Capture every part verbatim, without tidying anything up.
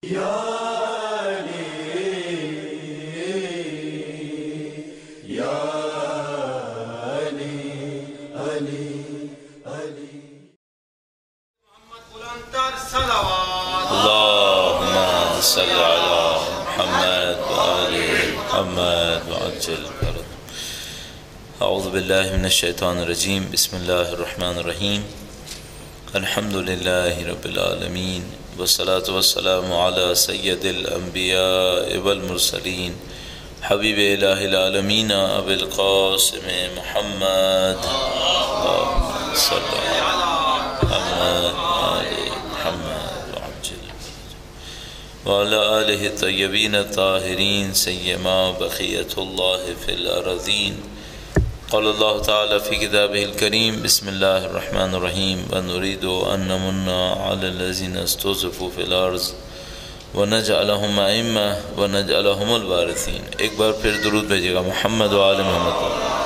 اللهم صل على محمد وآل محمد وعجل فرج. اعوذ باللہ من الشیطان الرجیم. بسم اللہ الرحمن الرحیم. الحمد للہ رب العالمین والصلاة والسلام علی سید الانبیاء والمرسلین حبیب الہ العالمین ابی القاسم محمد. اللهم صل على محمد وآل محمد وعجل وعلى آلہ الطیبین الطاہرین سیما بقیۃ اللہ فی الارضین. قال اللہ تعالی فی کتابہ الکریم. بسم اللہ الرحمن الرحیم. ونريد ان نمن على الذین استضعفوا فی الارض ونجعلهم ائمة ونجعلهم الوارثین. ایک بار پھر درود بھیجیے گا محمد و آل محمد.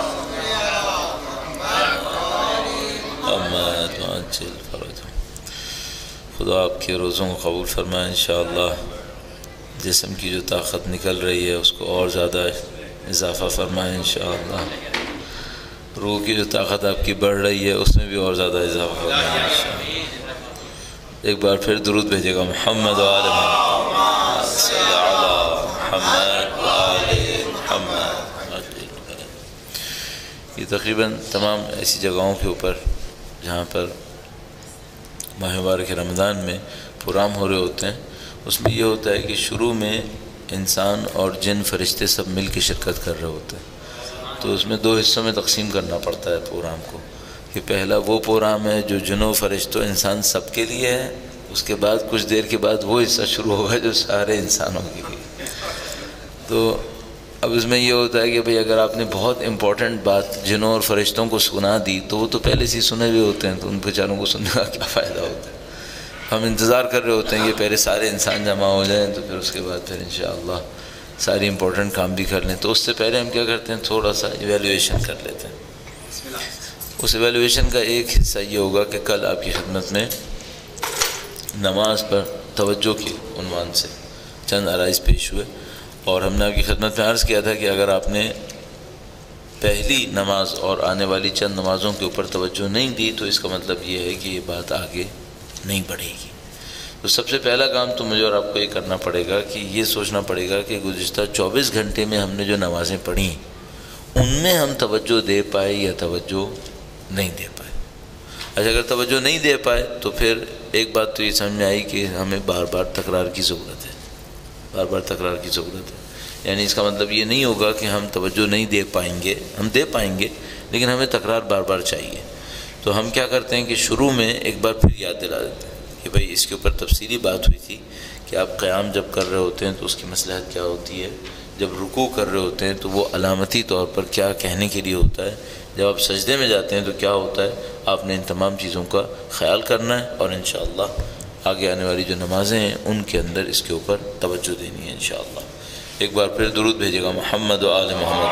محمد وعجل فرجہ. خدا آپ کے روزوں کو قبول فرمائے انشاءاللہ. جسم کی جو طاقت نکل رہی ہے اس کو اور زیادہ اضافہ فرمائے انشاءاللہ. روح کی جو طاقت آپ کی بڑھ رہی ہے اس میں بھی اور زیادہ اضافہ فرمائے انشاءاللہ. ایک بار پھر درود بھیجے گا محمد و آل محمد. صلی علی محمد و آل محمد. یہ تقریباً تمام ایسی جگہوں کے اوپر جہاں پر ماہ مبارک رمضان میں پروگرام ہو رہے ہوتے ہیں اس میں یہ ہوتا ہے کہ شروع میں انسان اور جن فرشتے سب مل کے شرکت کر رہے ہوتے ہیں. تو اس میں دو حصوں میں تقسیم کرنا پڑتا ہے پروگرام کو کہ پہلا وہ پروگرام ہے جو جنوں فرشتوں انسان سب کے لیے ہے. اس کے بعد کچھ دیر کے بعد وہ حصہ شروع ہوگا جو سارے انسانوں کے لیے. تو اب اس میں یہ ہوتا ہے کہ بھئی اگر آپ نے بہت امپورٹنٹ بات جنوں اور فرشتوں کو سنا دی تو وہ تو پہلے سے ہی سنے ہوئے ہوتے ہیں تو ان بیچاروں کو سننے کا کیا فائدہ ہوتا ہے. ہم انتظار کر رہے ہوتے ہیں کہ پہلے سارے انسان جمع ہو جائیں تو پھر اس کے بعد پھر انشاءاللہ ساری امپورٹنٹ کام بھی کر لیں. تو اس سے پہلے ہم کیا کرتے ہیں تھوڑا سا ایویلیویشن کر لیتے ہیں. اس ایویلیویشن کا ایک حصہ یہ ہوگا کہ کل آپ کی خدمت میں نماز پر توجہ کے عنوان سے چند عرائض پیش ہوئے اور ہم نے آپ کی خدمت میں عرض کیا تھا کہ اگر آپ نے پہلی نماز اور آنے والی چند نمازوں کے اوپر توجہ نہیں دی تو اس کا مطلب یہ ہے کہ یہ بات آگے نہیں بڑھے گی. تو سب سے پہلا کام تو مجھے اور آپ کو یہ کرنا پڑے گا کہ یہ سوچنا پڑے گا کہ گزشتہ چوبیس گھنٹے میں ہم نے جو نمازیں پڑھیں ان میں ہم توجہ دے پائے یا توجہ نہیں دے پائے. اچھا اگر توجہ نہیں دے پائے تو پھر ایک بات تو یہ سمجھ میں آئی کہ ہمیں بار بار تکرار کی ضرورت ہے. بار بار تکرار کی ضرورت ہے یعنی اس کا مطلب یہ نہیں ہوگا کہ ہم توجہ نہیں دے پائیں گے. ہم دے پائیں گے لیکن ہمیں تکرار بار بار چاہیے. تو ہم کیا کرتے ہیں کہ شروع میں ایک بار پھر یاد دلا دیتے ہیں کہ بھئی اس کے اوپر تفصیلی بات ہوئی تھی کہ آپ قیام جب کر رہے ہوتے ہیں تو اس کی مصلحت کیا ہوتی ہے. جب رکوع کر رہے ہوتے ہیں تو وہ علامتی طور پر کیا کہنے کے لیے ہوتا ہے. جب آپ سجدے میں جاتے ہیں تو کیا ہوتا ہے. آپ نے ان تمام چیزوں کا خیال کرنا ہے اور انشاءاللہ آگے آنے والی جو نمازیں ہیں ان کے اندر اس کے اوپر توجہ دینی ہے انشاءاللہ. ایک بار پھر درود بھیجے گا محمد و آل محمد.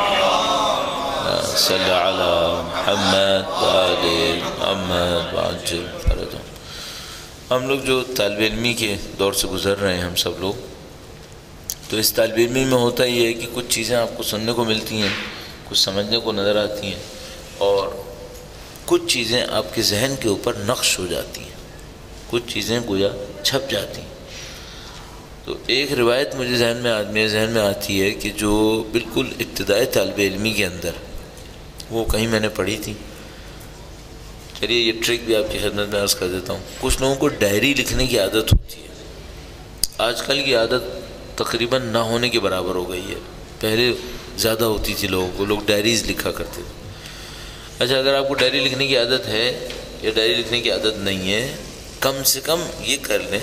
صلی علی محمد و آل محمد وعجل فرجہ. ہم لوگ جو طالب علمی کے دور سے گزر رہے ہیں ہم سب لوگ تو اس طالب علمی میں ہوتا یہ ہے کہ کچھ چیزیں آپ کو سننے کو ملتی ہیں کچھ سمجھنے کو نظر آتی ہیں اور کچھ چیزیں آپ کے ذہن کے اوپر نقش ہو جاتی ہیں. کچھ چیزیں گویا چھپ جاتی ہیں. تو ایک روایت مجھے ذہن میں میرے ذہن میں آتی ہے کہ جو بالکل ابتدائی طالب علمی کے اندر وہ کہیں میں نے پڑھی تھی. چلیے یہ ٹرک بھی آپ کی خدمت میں عرض کر دیتا ہوں. کچھ لوگوں کو ڈائری لکھنے کی عادت ہوتی ہے. آج کل کی عادت تقریباً نہ ہونے کے برابر ہو گئی ہے. پہلے زیادہ ہوتی تھی لوگوں کو. لوگ ڈائریز لکھا کرتے تھے. اچھا اگر آپ کو ڈائری لکھنے کی عادت ہے یا ڈائری لکھنے کی عادت نہیں ہے کم سے کم یہ کر لیں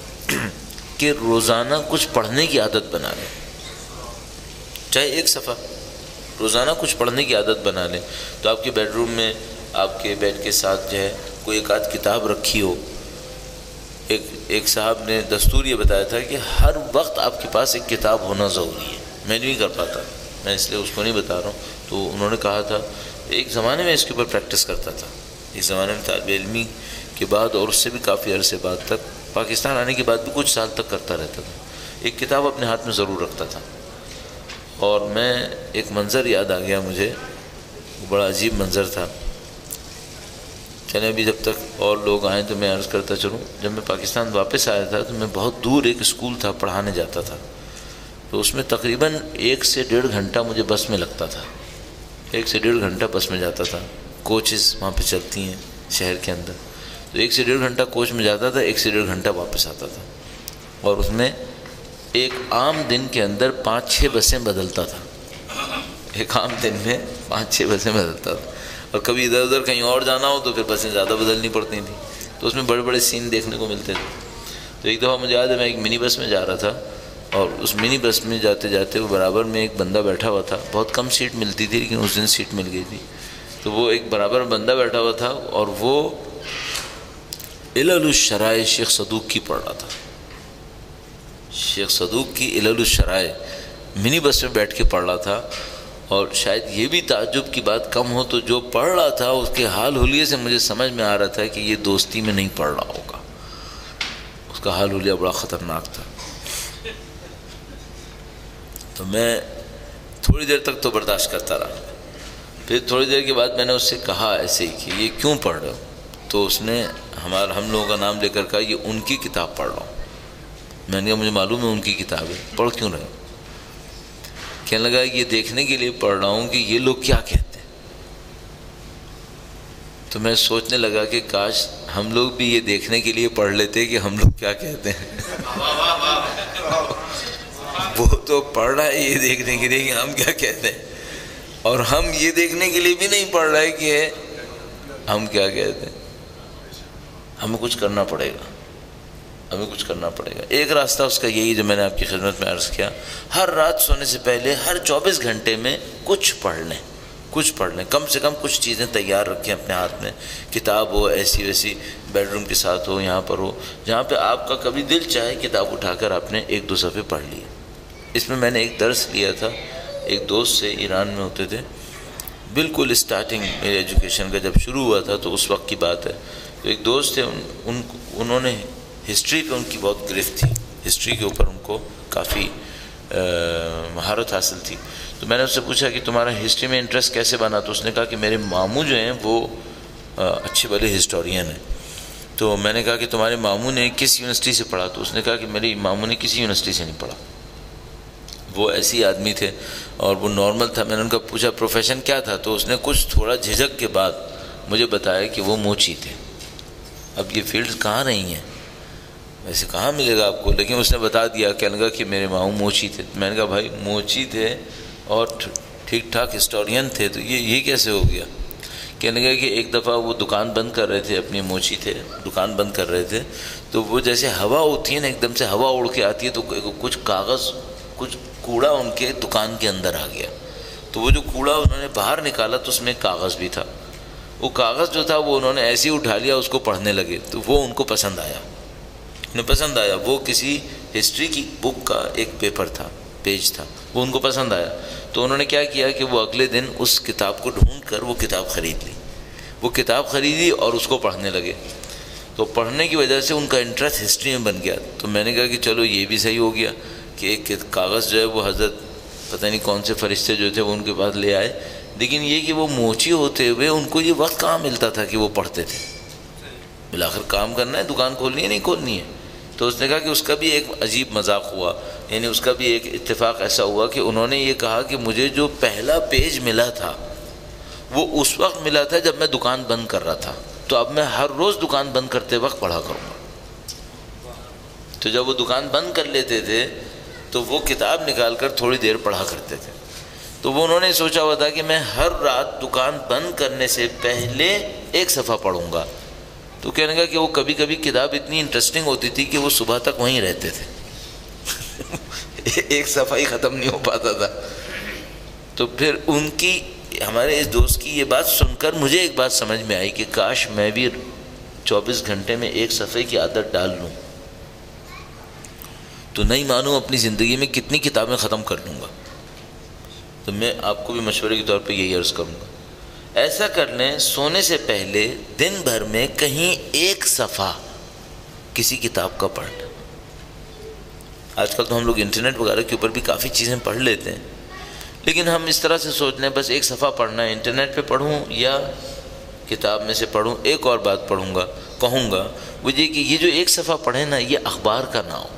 کہ روزانہ کچھ پڑھنے کی عادت بنا لیں. چاہے ایک صفحہ روزانہ کچھ پڑھنے کی عادت بنا لیں. تو آپ کے بیڈ روم میں آپ کے بیڈ کے ساتھ جو ہے کوئی ایک آدھ کتاب رکھی ہو. ایک ایک صاحب نے دستور یہ بتایا تھا کہ ہر وقت آپ کے پاس ایک کتاب ہونا ضروری ہے. میں نہیں کر پاتا میں اس لیے اس کو نہیں بتا رہا ہوں. تو انہوں نے کہا تھا ایک زمانے میں اس کے اوپر پریکٹس کرتا تھا. اس زمانے میں طالب علمی کے بعد اور اس سے بھی کافی عرصے بعد تک پاکستان آنے کے بعد بھی کچھ سال تک کرتا رہتا تھا. ایک کتاب اپنے ہاتھ میں ضرور رکھتا تھا. اور میں ایک منظر یاد آ گیا مجھے, بڑا عجیب منظر تھا. چلیں ابھی جب تک اور لوگ آئیں تو میں عرض کرتا چلوں. جب میں پاکستان واپس آیا تھا تو میں بہت دور ایک اسکول تھا پڑھانے جاتا تھا, تو اس میں تقریباً ایک سے ڈیڑھ گھنٹہ مجھے بس میں لگتا تھا. ایک سے ڈیڑھ گھنٹہ بس میں جاتا تھا. کوچز وہاں پہ چلتی ہیں شہر کے اندر, تو ایک سے ڈیڑھ گھنٹہ کوچ میں جاتا تھا, ایک سے ڈیڑھ گھنٹہ واپس آتا تھا. اور اس میں ایک عام دن کے اندر پانچ چھ بسیں بدلتا تھا. ایک عام دن میں پانچ چھ بسیں بدلتا تھا. اور کبھی ادھر ادھر کہیں اور جانا ہو تو پھر بسیں زیادہ بدلنی پڑتی تھیں, تو اس میں بڑے بڑے سین دیکھنے کو ملتے تھے. تو ایک دفعہ مجھے یاد ہے میں ایک منی بس میں جا رہا تھا, اور اس منی بس میں جاتے جاتے وہ برابر میں ایک بندہ بیٹھا ہوا تھا. بہت کم سیٹ ملتی تھی لیکن اس دن سیٹ مل گئی تھی. تو وہ ایک برابر بندہ بیٹھا ہوا تھا, اور وہ علل الشرائع شیخ صدوق کی پڑھ رہا تھا. شیخ صدوق کی علل الشرائع منی بس میں بیٹھ کے پڑھ رہا تھا. اور شاید یہ بھی تعجب کی بات کم ہو تو جو پڑھ رہا تھا اس کے حال حلیے سے مجھے سمجھ میں آ رہا تھا کہ یہ دوستی میں نہیں پڑھ رہا ہوگا. اس کا حال حلیہ بڑا خطرناک تھا. تو میں تھوڑی دیر تک تو برداشت کرتا رہا. پھر تھوڑی دیر کے بعد میں نے اس سے کہا ایسے ہی کہ یہ کیوں پڑھ رہے ہو؟ تو اس نے ہمارا ہم لوگوں کا نام لے کر کہا یہ ان کی کتاب پڑھ رہا ہوں. میں نے کہا مجھے معلوم ہے ان کی کتاب ہے, پڑھ کیوں رہے ہو؟ کہنے لگا یہ دیکھنے کے لیے پڑھ رہا ہوں کہ یہ لوگ کیا کہتے ہیں. تو میں سوچنے لگا کہ کاش ہم لوگ بھی یہ دیکھنے کے لیے پڑھ لیتے کہ ہم لوگ کیا کہتے ہیں. وہ تو پڑھ رہا ہے یہ دیکھنے کے لیے کہ ہم کیا کہتے ہیں, اور ہم یہ دیکھنے کے لیے بھی نہیں پڑھ رہے کہ ہم کیا کہتے ہیں. ہمیں کچھ کرنا پڑے گا, ہمیں کچھ کرنا پڑے گا. ایک راستہ اس کا یہی جو میں نے آپ کی خدمت میں عرض کیا, ہر رات سونے سے پہلے ہر چوبیس گھنٹے میں کچھ پڑھ لیں, کچھ پڑھ لیں, کم سے کم کچھ چیزیں تیار رکھیں اپنے ہاتھ میں. کتاب ہو ایسی ویسی, بیڈ روم کے ساتھ ہو, یہاں پر ہو, جہاں پہ آپ کا کبھی دل چاہے کتاب اٹھا کر آپ نے ایک دو صفحے پڑھ لیے. اس میں میں نے ایک درس لیا تھا ایک دوست سے, ایران میں ہوتے تھے. بالکل اسٹارٹنگ میری ایجوکیشن کا جب شروع ہوا تھا تو اس وقت کی بات ہے. تو ایک دوست تھے, ان, ان انہوں نے ہسٹری پہ ان کی بہت گرفت تھی, ہسٹری کے اوپر ان کو کافی مہارت حاصل تھی. تو میں نے اس سے پوچھا کہ تمہارا ہسٹری میں انٹرسٹ کیسے بنا؟ تو اس نے کہا کہ میرے ماموں جو ہیں وہ اچھے بھلے ہسٹورین ہیں. تو میں نے کہا کہ تمہارے ماموں نے کس یونیورسٹی سے پڑھا؟ تو اس نے کہا کہ میرے ماموں نے کسی یونیورسٹی سے نہیں پڑھا. وہ ایسی آدمی تھے اور وہ نارمل تھا. میں نے ان کا پوچھا پروفیشن کیا تھا؟ تو اس نے کچھ تھوڑا جھجک کے بعد مجھے بتایا کہ وہ موچی تھے. اب یہ فیلڈ کہاں رہی ہیں, ویسے کہاں ملے گا آپ کو, لیکن اس نے بتا دیا. کہنے لگا کہ میرے ماموں موچی تھے. میں نے کہا بھائی موچی تھے اور ٹھیک ٹھاک ہسٹورین تھے تو یہ یہ کیسے ہو گیا؟ کہنے لگا کہ ایک دفعہ وہ دکان بند کر رہے تھے, اپنی موچی تھے, دکان بند کر رہے تھے, تو وہ جیسے ہوا ہوتی ہے نا, ایک دم سے ہوا اڑ کے آتی ہے, تو کچھ کاغذ کچھ کوڑا ان کے دکان کے اندر آ گیا. تو وہ جو کوڑا انہوں نے باہر نکالا تو اس میں کاغذ بھی تھا. وہ کاغذ جو تھا وہ انہوں نے ایسے ہی اٹھا لیا, اس کو پڑھنے لگے. تو وہ ان کو پسند آیا, انہیں پسند آیا. وہ کسی ہسٹری کی بک کا ایک پیپر تھا, پیج تھا, وہ ان کو پسند آیا. تو انہوں نے کیا کیا کہ وہ اگلے دن اس کتاب کو ڈھونڈ کر وہ کتاب خرید لی. وہ کتاب خریدی اور اس کو پڑھنے لگے. تو پڑھنے کی وجہ سے ان کا انٹرسٹ ہسٹری میں بن گیا. تو میں نے کہا کہ چلو یہ بھی صحیح ہو گیا کہ ایک کاغذ جو ہے وہ حضرت پتہ نہیں کون سے فرشتے جو تھے وہ ان کے پاس لے آئے. لیکن یہ کہ وہ موچی ہوتے ہوئے ان کو یہ وقت کہاں ملتا تھا کہ وہ پڑھتے تھے. بالآخر کام کرنا ہے, دکان کھولنی ہے نہیں کھولنی ہے. تو اس نے کہا کہ اس کا بھی ایک عجیب مذاق ہوا, یعنی اس کا بھی ایک اتفاق ایسا ہوا کہ انہوں نے یہ کہا کہ مجھے جو پہلا پیج ملا تھا وہ اس وقت ملا تھا جب میں دکان بند کر رہا تھا, تو اب میں ہر روز دکان بند کرتے وقت پڑھا کروں گا. تو جب وہ دکان بند کر لیتے تھے تو وہ کتاب نکال کر تھوڑی دیر پڑھا کرتے تھے. تو وہ انہوں نے سوچا ہوا تھا کہ میں ہر رات دکان بند کرنے سے پہلے ایک صفحہ پڑھوں گا. تو کہنے لگا کہ وہ کبھی کبھی کتاب اتنی انٹرسٹنگ ہوتی تھی کہ وہ صبح تک وہیں رہتے تھے, ایک صفحہ ہی ختم نہیں ہو پاتا تھا. تو پھر ان کی, ہمارے اس دوست کی یہ بات سن کر مجھے ایک بات سمجھ میں آئی کہ کاش میں بھی چوبیس گھنٹے میں ایک صفحے کی عادت ڈال لوں تو نہیں معلوم اپنی زندگی میں کتنی کتابیں ختم کر لوں گا. تو میں آپ کو بھی مشورے کے طور پہ یہی عرض کروں گا, ایسا کر لیں سونے سے پہلے دن بھر میں کہیں ایک صفحہ کسی کتاب کا پڑھنا. آج کل تو ہم لوگ انٹرنیٹ وغیرہ کے اوپر بھی کافی چیزیں پڑھ لیتے ہیں، لیکن ہم اس طرح سے سوچ لیں بس ایک صفحہ پڑھنا ہے، انٹرنیٹ پہ پڑھوں یا کتاب میں سے پڑھوں. ایک اور بات پڑھوں گا کہوں گا وہ یہ کہ یہ جو ایک صفحہ پڑھیں نا یہ اخبار کا نہ ہو،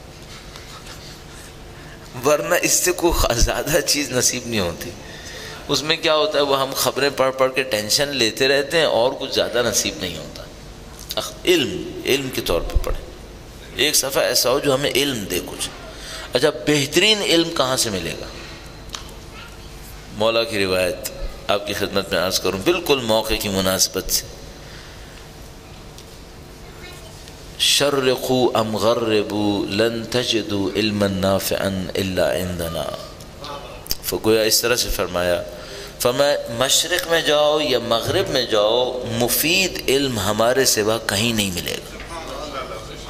ورنہ اس سے کوئی زیادہ چیز نصیب نہیں ہوتی. اس میں کیا ہوتا ہے وہ ہم خبریں پڑھ پڑھ کے ٹینشن لیتے رہتے ہیں اور کچھ زیادہ نصیب نہیں ہوتا. علم علم کے طور پہ پڑھیں، ایک صفحہ ایسا ہو جو ہمیں علم دے کچھ. اچھا بہترین علم کہاں سے ملے گا؟ مولا کی روایت آپ کی خدمت میں عرض کروں بالکل موقع کی مناسبت سے، شرقوا ام غربوا لن تجدوا علما نافعا الا عندنا. فگویا اس طرح سے فرمایا فرمایا مشرق میں جاؤ یا مغرب میں جاؤ مفید علم ہمارے سوا کہیں نہیں ملے گا،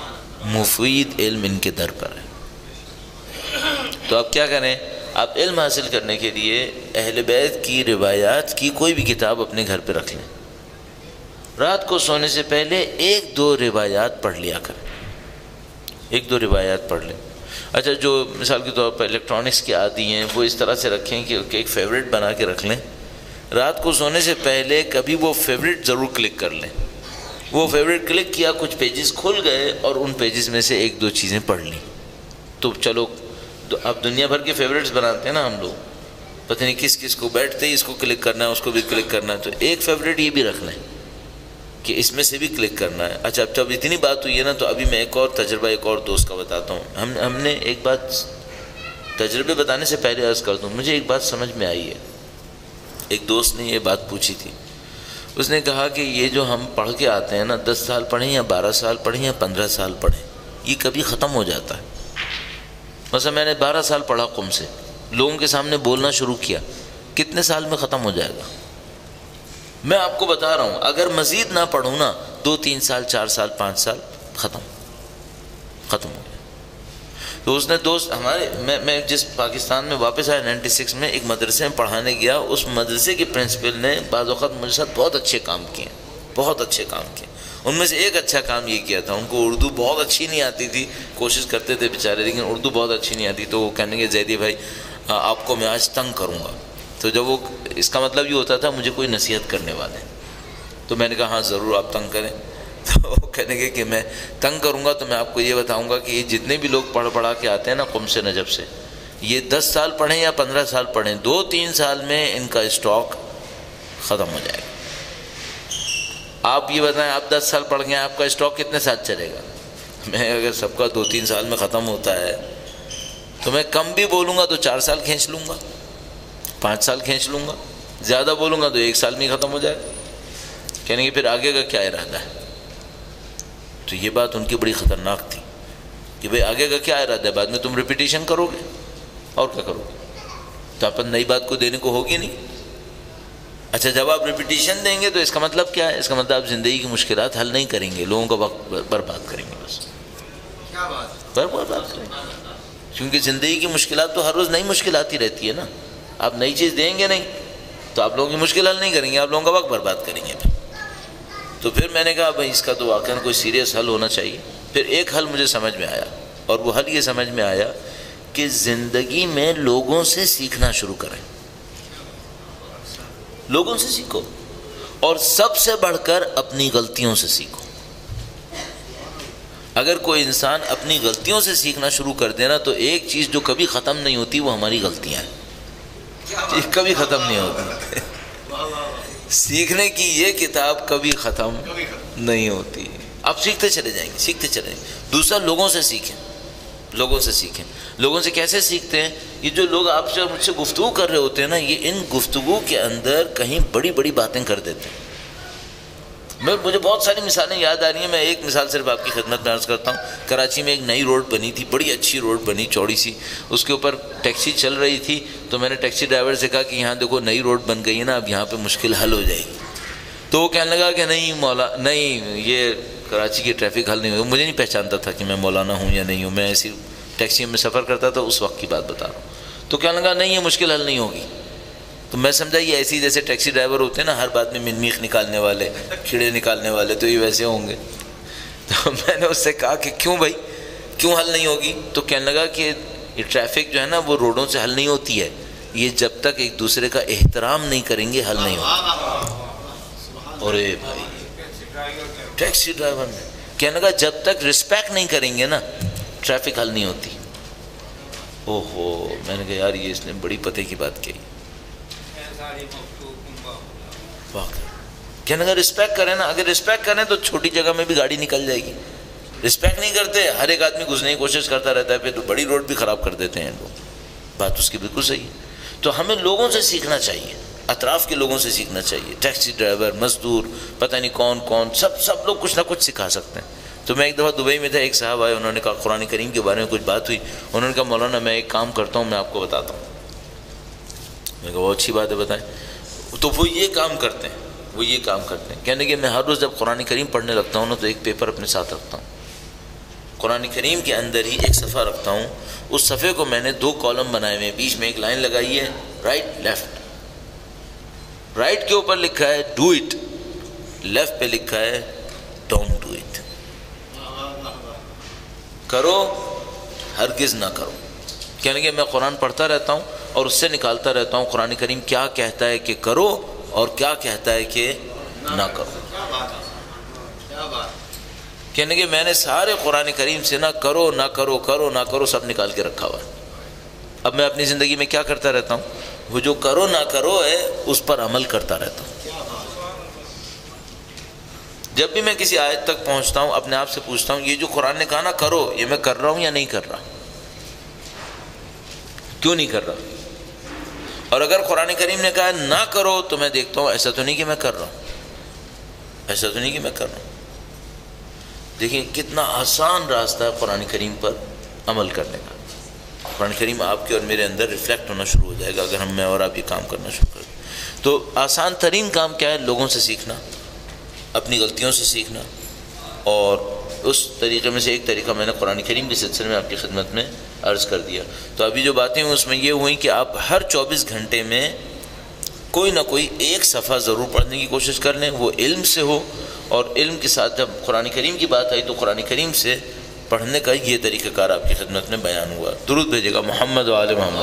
مفید علم ان کے در پر ہے. تو آپ کیا کریں، آپ علم حاصل کرنے کے لیے اہل بیت کی روایات کی کوئی بھی کتاب اپنے گھر پہ رکھ لیں. رات کو سونے سے پہلے ایک دو روایات پڑھ لیا کریں، ایک دو روایات پڑھ لیں. اچھا جو مثال کے طور پر الیکٹرانکس کے عادی ہیں وہ اس طرح سے رکھیں کہ ایک فیوریٹ بنا کے رکھ لیں. رات کو سونے سے پہلے کبھی وہ فیوریٹ ضرور کلک کر لیں. وہ فیوریٹ کلک کیا، کچھ پیجز کھل گئے اور ان پیجز میں سے ایک دو چیزیں پڑھ لیں. تو چلو اب دنیا بھر کے فیوریٹس بناتے ہیں نا ہم لوگ، پتہ نہیں کس کس کو بیٹھتے ہی اس کو کلک کرنا ہے اس کو بھی کلک کرنا ہے. تو ایک فیوریٹ یہ بھی رکھ لیں کہ اس میں سے بھی کلک کرنا ہے. اچھا اب جب اتنی بات ہوئی ہے نا تو ابھی میں ایک اور تجربہ ایک اور دوست کا بتاتا ہوں. ہم ہم نے ایک بات تجربے بتانے سے پہلے عرض کر دوں، مجھے ایک بات سمجھ میں آئی ہے. ایک دوست نے یہ بات پوچھی تھی، اس نے کہا کہ یہ جو ہم پڑھ کے آتے ہیں نا دس سال پڑھیں یا بارہ سال پڑھیں یا پندرہ سال پڑھیں یہ کبھی ختم ہو جاتا ہے. مثلا میں نے بارہ سال پڑھا قم سے، لوگوں کے سامنے بولنا شروع کیا، کتنے سال میں ختم ہو جائے گا؟ میں آپ کو بتا رہا ہوں اگر مزید نہ پڑھوں نا دو تین سال چار سال پانچ سال ختم ختم ہو گیا. تو اس نے دوست ہمارے میں میں جس پاکستان میں واپس آیا نائنٹی سکس میں ایک مدرسے میں پڑھانے گیا، اس مدرسے کے پرنسپل نے بعض اوقات مجھے ساتھ بہت اچھے کام کیے، بہت اچھے کام کیے. ان میں سے ایک اچھا کام یہ کیا تھا، ان کو اردو بہت اچھی نہیں آتی تھی، کوشش کرتے تھے بیچارے لیکن اردو بہت اچھی نہیں آتی. تو وہ کہنے کے زیدی بھائی آپ کو میں آج تنگ کروں گا. تو جب وہ اس کا مطلب یہ ہوتا تھا مجھے کوئی نصیحت کرنے والے. تو میں نے کہا ہاں ضرور آپ تنگ کریں. تو وہ کہنے کے کہ میں تنگ کروں گا تو میں آپ کو یہ بتاؤں گا کہ یہ جتنے بھی لوگ پڑھ پڑھا کے آتے ہیں نا قم سے نجف سے، یہ دس سال پڑھیں یا پندرہ سال پڑھیں دو تین سال میں ان کا اسٹاک ختم ہو جائے گا. آپ یہ بتائیں آپ دس سال پڑھ گئے آپ کا اسٹاک کتنے سال چلے گا؟ میں اگر سب کا دو تین سال میں ختم ہوتا ہے تو میں کم بھی بولوں گا تو چار سال کھینچ لوں گا، پانچ سال کھینچ لوں گا، زیادہ بولوں گا تو ایک سال میں ہی ختم ہو جائے گا. کہنے کہ پھر آگے کا کیا ارادہ ہے؟ تو یہ بات ان کی بڑی خطرناک تھی کہ بھئی آگے کا کیا ارادہ ہے، بعد میں تم ریپیٹیشن کرو گے اور کیا کرو گے؟ تو اپن نئی بات کو دینے کو ہوگی نہیں. اچھا جب آپ ریپیٹیشن دیں گے تو اس کا مطلب کیا ہے؟ اس کا مطلب آپ زندگی کی مشکلات حل نہیں کریں گے، لوگوں کا وقت برباد کریں گے، بس برباد کریں گے. کیونکہ زندگی کی مشکلات تو ہر روز نئی مشکلات ہی رہتی ہے نا. آپ نئی چیز دیں گے نہیں تو آپ لوگوں کی مشکل حل نہیں کریں گے، آپ لوگوں کا وقت برباد کریں گے. تو پھر میں نے کہا بھائی اس کا تو واقعاً کوئی سیریس حل ہونا چاہیے. پھر ایک حل مجھے سمجھ میں آیا، اور وہ حل یہ سمجھ میں آیا کہ زندگی میں لوگوں سے سیکھنا شروع کریں. لوگوں سے سیکھو اور سب سے بڑھ کر اپنی غلطیوں سے سیکھو. اگر کوئی انسان اپنی غلطیوں سے سیکھنا شروع کر دینا تو ایک چیز جو کبھی ختم نہیں ہوتی وہ ہماری غلطیاں ہیں، کبھی ختم نہیں ہوتی. سیکھنے کی یہ کتاب کبھی ختم نہیں ہوتی. آپ سیکھتے چلے جائیں گے سیکھتے چلے جائیں گے. دوسرا لوگوں سے سیکھیں، لوگوں سے سیکھیں. لوگوں سے کیسے سیکھتے ہیں؟ یہ جو لوگ آپ سے مجھ سے گفتگو کر رہے ہوتے ہیں نا یہ ان گفتگو کے اندر کہیں بڑی بڑی باتیں کر دیتے ہیں. میں مجھے بہت ساری مثالیں یاد آ رہی ہیں. میں ایک مثال صرف آپ کی خدمت میں عرض کرتا ہوں. کراچی میں ایک نئی روڈ بنی تھی، بڑی اچھی روڈ بنی چوڑی سی. اس کے اوپر ٹیکسی چل رہی تھی تو میں نے ٹیکسی ڈرائیور سے کہا کہ یہاں دیکھو نئی روڈ بن گئی ہے نا، اب یہاں پہ مشکل حل ہو جائے گی. تو وہ کہنے لگا کہ نہیں مولا نہیں یہ کراچی کی ٹریفک حل نہیں ہوگی. مجھے نہیں پہچانتا تھا کہ میں مولانا ہوں یا نہیں ہوں، میں ایسی ٹیکسی میں سفر کرتا تھا اس وقت کی بات بتا رہا ہوں. تو کہنے لگا نہیں یہ مشکل حل نہیں ہوگی. تو میں سمجھا یہ ایسی جیسے ٹیکسی ڈرائیور ہوتے ہیں نا ہر بات میں منمیخ نکالنے والے، کیڑے نکالنے والے، تو یہ ویسے ہوں گے. تو میں نے اس سے کہا کہ کیوں بھائی کیوں حل نہیں ہوگی؟ تو کہنے لگا کہ یہ ٹریفک جو ہے نا وہ روڈوں سے حل نہیں ہوتی ہے، یہ جب تک ایک دوسرے کا احترام نہیں کریں گے حل نہیں ہوتی۔ ارے بھائی ٹیکسی ڈرائیور نے کہنے لگا جب تک رسپیکٹ نہیں کریں گے نا ٹریفک حل نہیں ہوتی۔ اوہ ہو، میں نے کہا یار یہ اس نے بڑی پتے کی بات کہی۔ واقعی کہنے لگا رسپیکٹ کریں نا، اگر رسپیکٹ کریں تو چھوٹی جگہ میں بھی گاڑی نکل جائے گی، رسپیکٹ نہیں کرتے ہر ایک آدمی گھسنے کی کوشش کرتا رہتا ہے، پھر تو بڑی روڈ بھی خراب کر دیتے ہیں لوگ۔ بات اس کی بالکل صحیح ہے۔ تو ہمیں لوگوں سے سیکھنا چاہیے، اطراف کے لوگوں سے سیکھنا چاہیے، ٹیکسی ڈرائیور، مزدور، پتہ نہیں کون کون، سب سب لوگ کچھ نہ کچھ سکھا سکتے ہیں۔ تو میں ایک دفعہ دبئی میں تھا، ایک صاحب آئے، انہوں نے کہا قرآن کریم کے بارے میں کچھ بات ہوئی، انہوں نے کہا مولانا میں ایک کام کرتا ہوں، میں آپ کو بتاتا ہوں۔ میں کہا بہت اچھی بات ہے بتائیں۔ تو وہ یہ کام کرتے ہیں وہ یہ کام کرتے ہیں کہنے کہ میں ہر روز جب قرآن کریم پڑھنے لگتا ہوں نا تو ایک پیپر اپنے ساتھ رکھتا ہوں، قرآن کریم کے اندر ہی ایک صفحہ رکھتا ہوں، اس صفحے کو میں نے دو کالم بنائے ہوئے، بیچ میں ایک لائن لگائی ہے رائٹ لیفٹ، رائٹ کے اوپر لکھا ہے ڈو اٹ، لیفٹ پہ لکھا ہے ڈونٹ ڈو اٹ، کرو ہرگز نہ کرو۔ کہنے کہ میں قرآن پڑھتا رہتا ہوں اور اس سے نکالتا رہتا ہوں قرآن کریم کیا کہتا ہے کہ کرو اور کیا کہتا ہے کہ نہ کرو۔ کہنے کہ میں نے سارے قرآن کریم سے نہ کرو نہ کرو کرو نہ کرو سب نکال کے رکھا ہوا ہے۔ اب میں اپنی زندگی میں کیا کرتا رہتا ہوں، وہ جو کرو نہ کرو ہے اس پر عمل کرتا رہتا ہوں۔ جب بھی میں کسی آیت تک پہنچتا ہوں اپنے آپ سے پوچھتا ہوں یہ جو قرآن نے کہا نا کرو، یہ میں کر رہا ہوں یا نہیں کر رہا، کیوں نہیں کر رہا؟ اور اگر قرآن کریم نے کہا نہ کرو تو میں دیکھتا ہوں ایسا تو نہیں کہ میں کر رہا ہوں، ایسا تو نہیں کہ میں کر رہا ہوں۔ دیکھیں کتنا آسان راستہ ہے قرآن کریم پر عمل کرنے کا۔ قرآن کریم آپ کے اور میرے اندر ریفلیکٹ ہونا شروع ہو جائے گا اگر ہم میں اور آپ یہ کام کرنا شروع کر دیں۔ تو آسان ترین کام کیا ہے؟ لوگوں سے سیکھنا، اپنی غلطیوں سے سیکھنا، اور اس طریقے میں سے ایک طریقہ میں نے قرآن کریم کے سلسلے میں آپ کی خدمت میں عرض کر دیا۔ تو ابھی جو باتیں ہوئی اس میں یہ ہوئی کہ آپ ہر چوبیس گھنٹے میں کوئی نہ کوئی ایک صفحہ ضرور پڑھنے کی کوشش کر لیں، وہ علم سے ہو، اور علم کے ساتھ جب قرآن کریم کی بات آئی تو قرآن کریم سے پڑھنے کا یہ طریقہ کار آپ کی خدمت میں بیان ہوا۔ درود بھیجے گا محمد و آل محمد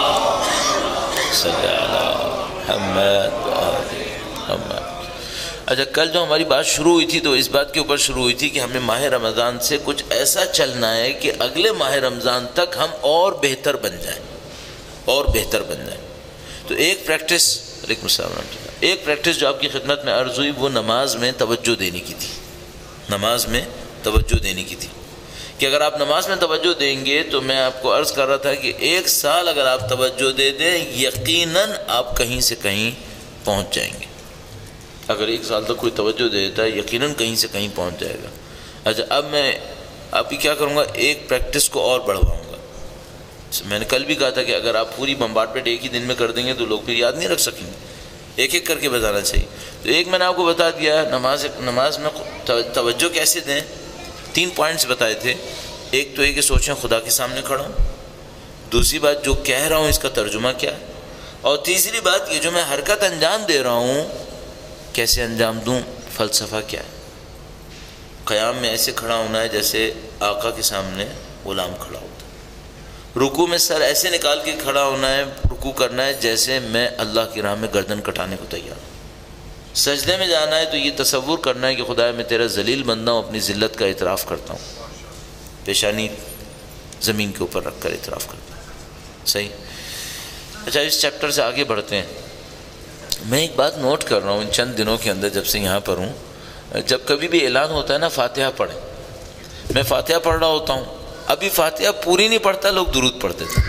صلی اللہ محمد و آل محمد۔ اچھا کل جو ہماری بات شروع ہوئی تھی تو اس بات کے اوپر شروع ہوئی تھی کہ ہمیں ماہ رمضان سے کچھ ایسا چلنا ہے کہ اگلے ماہ رمضان تک ہم اور بہتر بن جائیں، اور بہتر بن جائیں۔ تو ایک پریکٹس، علیکم السلام ورحمۃ اللہ، ایک پریکٹس جو آپ کی خدمت میں عرض ہوئی وہ نماز میں توجہ دینے کی تھی، نماز میں توجہ دینے کی تھی کہ اگر آپ نماز میں توجہ دیں گے تو میں آپ کو عرض کر رہا تھا کہ ایک سال اگر آپ توجہ دے دیں یقیناً آپ کہیں سے کہیں پہنچ جائیں گے۔ اگر ایک سال تک کوئی توجہ دے دیتا ہے یقیناً کہیں سے کہیں پہنچ جائے گا۔ اچھا اب میں آپ کی کیا کروں گا، ایک پریکٹس کو اور بڑھواؤں گا۔ میں نے کل بھی کہا تھا کہ اگر آپ پوری بمبارڈمنٹ ایک ہی دن میں کر دیں گے تو لوگ پھر یاد نہیں رکھ سکیں گے، ایک ایک کر کے بتانا چاہیے۔ تو ایک میں نے آپ کو بتا دیا نماز نماز میں توجہ کیسے دیں، تین پوائنٹس بتائے تھے۔ ایک تو یہ کہ سوچیں خدا کے سامنے کھڑا ہوں، دوسری بات جو کہہ رہا ہوں اس کا ترجمہ کیا ہے، اور تیسری بات یہ جو میں حرکت انجام دے رہا ہوں کیسے انجام دوں، فلسفہ کیا ہے۔ قیام میں ایسے کھڑا ہونا ہے جیسے آقا کے سامنے غلام کھڑا ہوتا ہے، رکوع میں سر ایسے نکال کے کھڑا ہونا ہے، رکوع کرنا ہے جیسے میں اللہ کی راہ میں گردن کٹانے کو تیار ہوں، سجدے میں جانا ہے تو یہ تصور کرنا ہے کہ خدا میں تیرا ذلیل بندہ ہوں، اپنی ذلت کا اعتراف کرتا ہوں، پیشانی زمین کے اوپر رکھ کر اعتراف کرتا ہوں۔ صحیح۔ اچھا اس چیپٹر سے آگے بڑھتے ہیں۔ میں ایک بات نوٹ کر رہا ہوں ان چند دنوں کے اندر جب سے یہاں پر ہوں، جب کبھی بھی اعلان ہوتا ہے نا فاتحہ پڑھیں، میں فاتحہ پڑھ رہا ہوتا ہوں، ابھی فاتحہ پوری نہیں پڑھتا لوگ درود پڑھتے تھے۔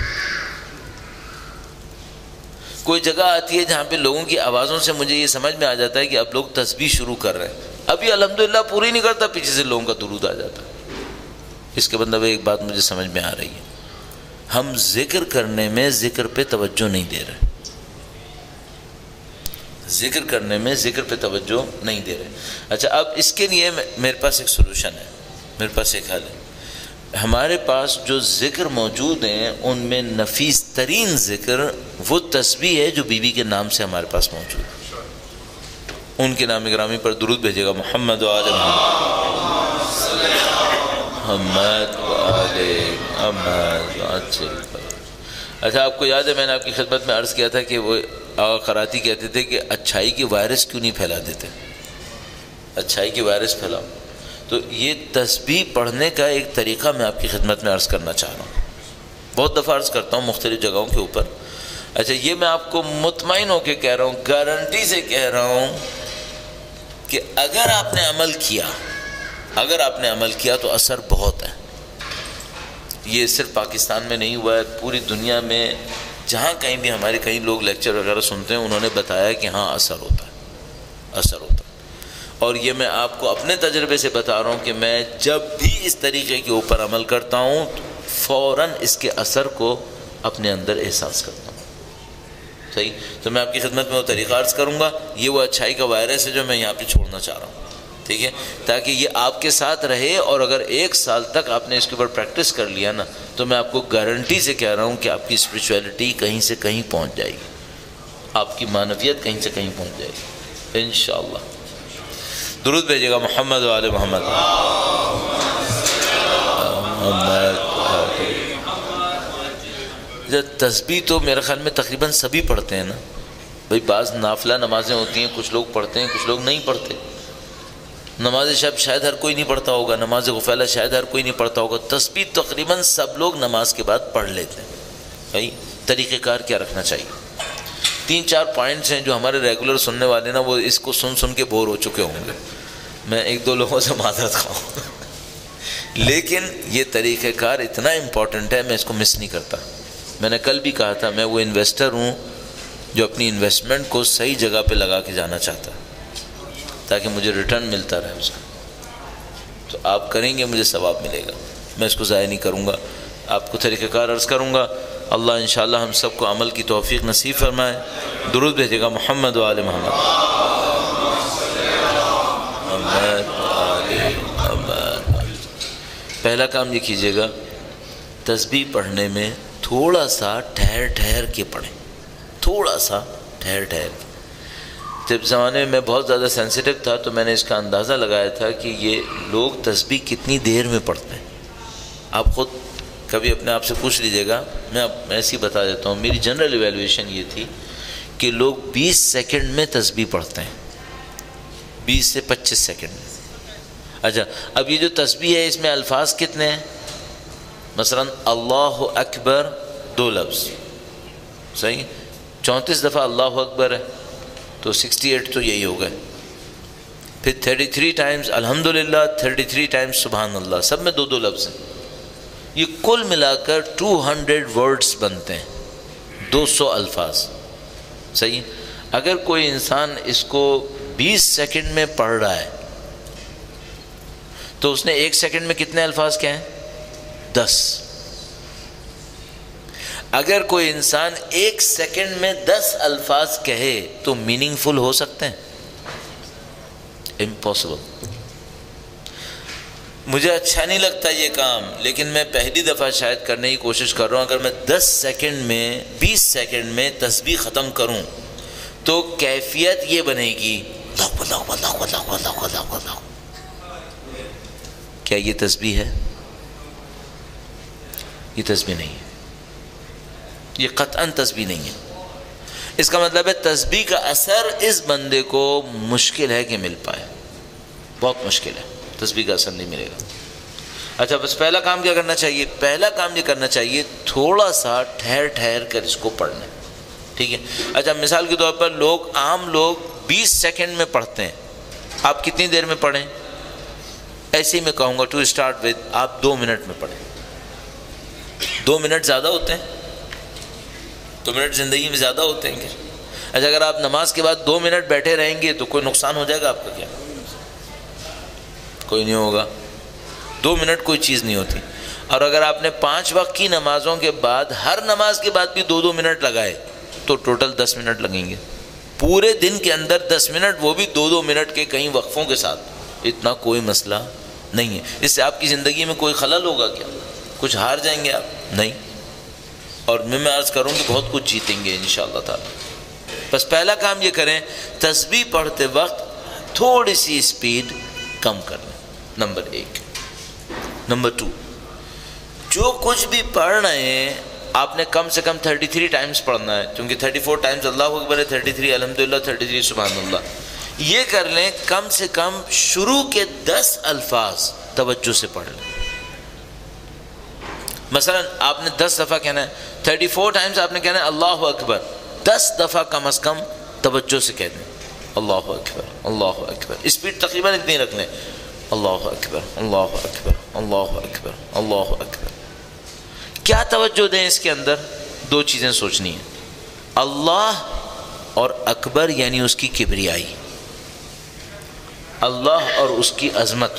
کوئی جگہ آتی ہے جہاں پہ لوگوں کی آوازوں سے مجھے یہ سمجھ میں آ جاتا ہے کہ اب لوگ تسبیح شروع کر رہے ہیں، ابھی الحمدللہ پوری نہیں کرتا، پیچھے سے لوگوں کا درود آ جاتا ہے۔ اس کے مطلب ایک بات مجھے سمجھ میں آ رہی ہے، ہم ذکر کرنے میں ذکر پہ توجہ نہیں دے رہے، ذکر کرنے میں ذکر پہ توجہ نہیں دے رہے۔ اچھا اب اس کے لیے میرے پاس ایک سولوشن ہے، میرے پاس ایک حل ہے۔ ہمارے پاس جو ذکر موجود ہیں ان میں نفیس ترین ذکر وہ تسبیح ہے جو بیوی بی کے نام سے ہمارے پاس موجود ہے۔ ان کے نام گرامی پر درود بھیجے گا محمد و آل محمد۔ محمد وآل محمد. اچھا آپ کو یاد ہے میں نے آپ کی خدمت میں عرض کیا تھا کہ وہ آقا قراتی کہتے تھے کہ اچھائی کی وائرس کیوں نہیں پھیلا دیتے, اچھائی کی وائرس پھیلاؤ. تو یہ تسبیح پڑھنے کا ایک طریقہ میں آپ کی خدمت میں عرض کرنا چاہ رہا ہوں, بہت دفعہ عرض کرتا ہوں مختلف جگہوں کے اوپر. اچھا یہ میں آپ کو مطمئن ہو کے کہہ رہا ہوں, گارنٹی سے کہہ رہا ہوں کہ اگر آپ نے عمل کیا اگر آپ نے عمل کیا تو اثر بہت ہے. یہ صرف پاکستان میں نہیں ہوا ہے, پوری دنیا میں جہاں کہیں بھی ہمارے کئی لوگ لیکچر وغیرہ سنتے ہیں انہوں نے بتایا کہ ہاں اثر ہوتا ہے اثر ہوتا ہے. اور یہ میں آپ کو اپنے تجربے سے بتا رہا ہوں کہ میں جب بھی اس طریقے کے اوپر عمل کرتا ہوں فوراً اس کے اثر کو اپنے اندر احساس کرتا ہوں. صحیح, تو میں آپ کی خدمت میں وہ طریقہ عرض کروں گا. یہ وہ اچھائی کا وائرس ہے جو میں یہاں پہ چھوڑنا چاہ رہا ہوں, ٹھیک ہے, تاکہ یہ آپ کے ساتھ رہے. اور اگر ایک سال تک آپ نے اس کے اوپر پریکٹس کر لیا نا تو میں آپ کو گارنٹی سے کہہ رہا ہوں کہ آپ کی اسپریچویلٹی کہیں سے کہیں پہنچ جائے گی, آپ کی معنویت کہیں سے کہیں پہنچ جائے گی انشاءاللہ. درود بھیجیے گا محمد و آل محمد. تسبیح تو میرے خیال میں تقریباً سبھی پڑھتے ہیں نا بھئی. بعض نافلہ نمازیں ہوتی ہیں, کچھ لوگ پڑھتے ہیں کچھ لوگ نہیں پڑھتے. نماز شب شاید ہر کوئی نہیں پڑھتا ہوگا, نماز غفیلہ شاید ہر کوئی نہیں پڑھتا ہوگا. تسبیح تقریباً سب لوگ نماز کے بعد پڑھ لیتے ہیں. بھائی طریقہ کار کیا رکھنا چاہیے؟ تین چار پوائنٹس ہیں جو ہمارے ریگولر سننے والے نا وہ اس کو سن سن کے بور ہو چکے ہوں گے. میں ایک دو لوگوں سے معذرت خواہوں لیکن یہ طریقہ کار اتنا امپورٹنٹ ہے, میں اس کو مس نہیں کرتا. میں نے کل بھی کہا تھا میں وہ انویسٹر ہوں جو اپنی انویسٹمنٹ کو صحیح جگہ پہ لگا کے جانا چاہتا ہے تاکہ مجھے ریٹرن ملتا رہے اس کا. تو آپ کریں گے مجھے ثواب ملے گا, میں اس کو ضائع نہیں کروں گا. آپ کو طریقہ کار عرض کروں گا. اللہ انشاءاللہ ہم سب کو عمل کی توفیق نصیب فرمائے. درود بھیجے گا محمد و آل محمد. پہلا کام یہ کیجیے گا, تسبیح پڑھنے میں تھوڑا سا ٹھہر ٹھہر کے پڑھیں, تھوڑا سا ٹھہر ٹھہر کے. جب زمانے میں میں بہت زیادہ سینسیٹیو تھا تو میں نے اس کا اندازہ لگایا تھا کہ یہ لوگ تسبیح کتنی دیر میں پڑھتے ہیں. آپ خود کبھی اپنے آپ سے پوچھ لیجیے گا. میں اب ایسے ہی بتا دیتا ہوں, میری جنرل ایویلویشن یہ تھی کہ لوگ بیس سیکنڈ میں تسبیح پڑھتے ہیں, بیس سے پچیس سیکنڈ میں. اچھا اب یہ جو تسبیح ہے اس میں الفاظ کتنے ہیں؟ مثلا اللہ اکبر دو لفظ, صحیح, چونتیس دفعہ اللہ اکبر ہے تو سکسٹی ایٹ تو یہی ہو گئے. پھر تھرٹی تھری ٹائمز الحمدللہ, تھرٹی تھری ٹائمز سبحان اللہ, سب میں دو دو لفظ ہیں. یہ کل ملا کر ٹو ہنڈریڈ ورڈز بنتے ہیں, دو سو الفاظ, صحیح. اگر کوئی انسان اس کو بیس سیکنڈ میں پڑھ رہا ہے تو اس نے ایک سیکنڈ میں کتنے الفاظ کہے ہیں؟ دس. اگر کوئی انسان ایک سیکنڈ میں دس الفاظ کہے تو میننگ فل ہو سکتے ہیں؟ امپاسبل. مجھے اچھا نہیں لگتا یہ کام, لیکن میں پہلی دفعہ شاید کرنے کی کوشش کر رہا ہوں. اگر میں دس سیکنڈ میں بیس سیکنڈ میں تسبیح ختم کروں تو کیفیت یہ بنے گی, کیا یہ تسبیح ہے؟ یہ تسبیح نہیں ہے, یہ قطعاً تسبیح نہیں ہے. اس کا مطلب ہے تسبیح کا اثر اس بندے کو مشکل ہے کہ مل پائے, بہت مشکل ہے, تسبیح کا اثر نہیں ملے گا. اچھا بس پہلا کام کیا کرنا چاہیے؟ پہلا کام یہ کرنا چاہیے تھوڑا سا ٹھہر ٹھہر کر اس کو پڑھنا, ٹھیک ہے. اچھا مثال کے طور پر لوگ عام لوگ بیس سیکنڈ میں پڑھتے ہیں, آپ کتنی دیر میں پڑھیں؟ ایسے ہی میں کہوں گا ٹو اسٹارٹ ود آپ دو منٹ میں پڑھیں. دو منٹ زیادہ ہوتے ہیں؟ دو منٹ زندگی میں زیادہ ہوتے ہیں کیا؟ اچھا اگر آپ نماز کے بعد دو منٹ بیٹھے رہیں گے تو کوئی نقصان ہو جائے گا آپ کا کیا؟ کوئی نہیں ہوگا. دو منٹ کوئی چیز نہیں ہوتی. اور اگر آپ نے پانچ وقت کی نمازوں کے بعد ہر نماز کے بعد بھی دو دو منٹ لگائے تو ٹوٹل دس منٹ لگیں گے. پورے دن کے اندر دس منٹ, وہ بھی دو دو منٹ کے کئی وقفوں کے ساتھ. اتنا کوئی مسئلہ نہیں ہے. اس سے آپ کی زندگی میں کوئی خلل ہوگا کیا؟ کچھ ہار جائیں گے آپ؟ نہیں. اور میں میں عرض کروں کہ بہت کچھ جیتیں گے انشاءاللہ تعالی. بس پہلا کام یہ کریں, تسبیح پڑھتے وقت تھوڑی سی اسپیڈ کم کر لیں, نمبر ایک. نمبر ٹو، جو کچھ بھی پڑھ رہے ہیں آپ نے کم سے کم تھرٹی تھری ٹائمز پڑھنا ہے، کیونکہ تھرٹی فور ٹائمز اللہ اکبر ہے، تھرٹی تھری الحمدللہ، تھرٹی تھری سبحان اللہ. یہ کر لیں کم سے کم شروع کے دس الفاظ توجہ سے پڑھ لیں. مثلا آپ نے دس دفعہ کہنا ہے، تھرٹی فور ٹائمز آپ نے کہنا ہے اللہ اکبر، دس دفعہ کم از کم توجہ سے کہہ دیں اللہ اکبر اللہ اکبر. اسپیڈ تقریباً اتنی رکھ لیں، اللہ اکبر اللہ اکبر اللہ اکبر اللہ اکبر. کیا توجہ دیں اس کے اندر؟ دو چیزیں سوچنی ہیں، اللہ اور اکبر یعنی اس کی کبریائی، اللہ اور اس کی عظمت.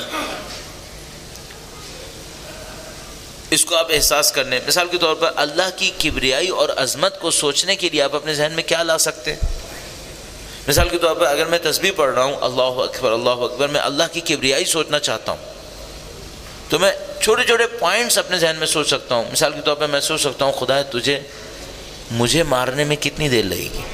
اس کو آپ احساس کرنے، مثال کے طور پر اللہ کی کبریائی اور عظمت کو سوچنے کے لیے آپ اپنے ذہن میں کیا لا سکتے ہیں؟ مثال کے طور پر اگر میں تسبیح پڑھ رہا ہوں اللہ اکبر اللہ اکبر، میں اللہ کی کبریائی سوچنا چاہتا ہوں تو میں چھوٹے چھوٹے پوائنٹس اپنے ذہن میں سوچ سکتا ہوں. مثال کے طور پر میں سوچ سکتا ہوں خدا تجھے مجھے مارنے میں کتنی دیر لگے گی،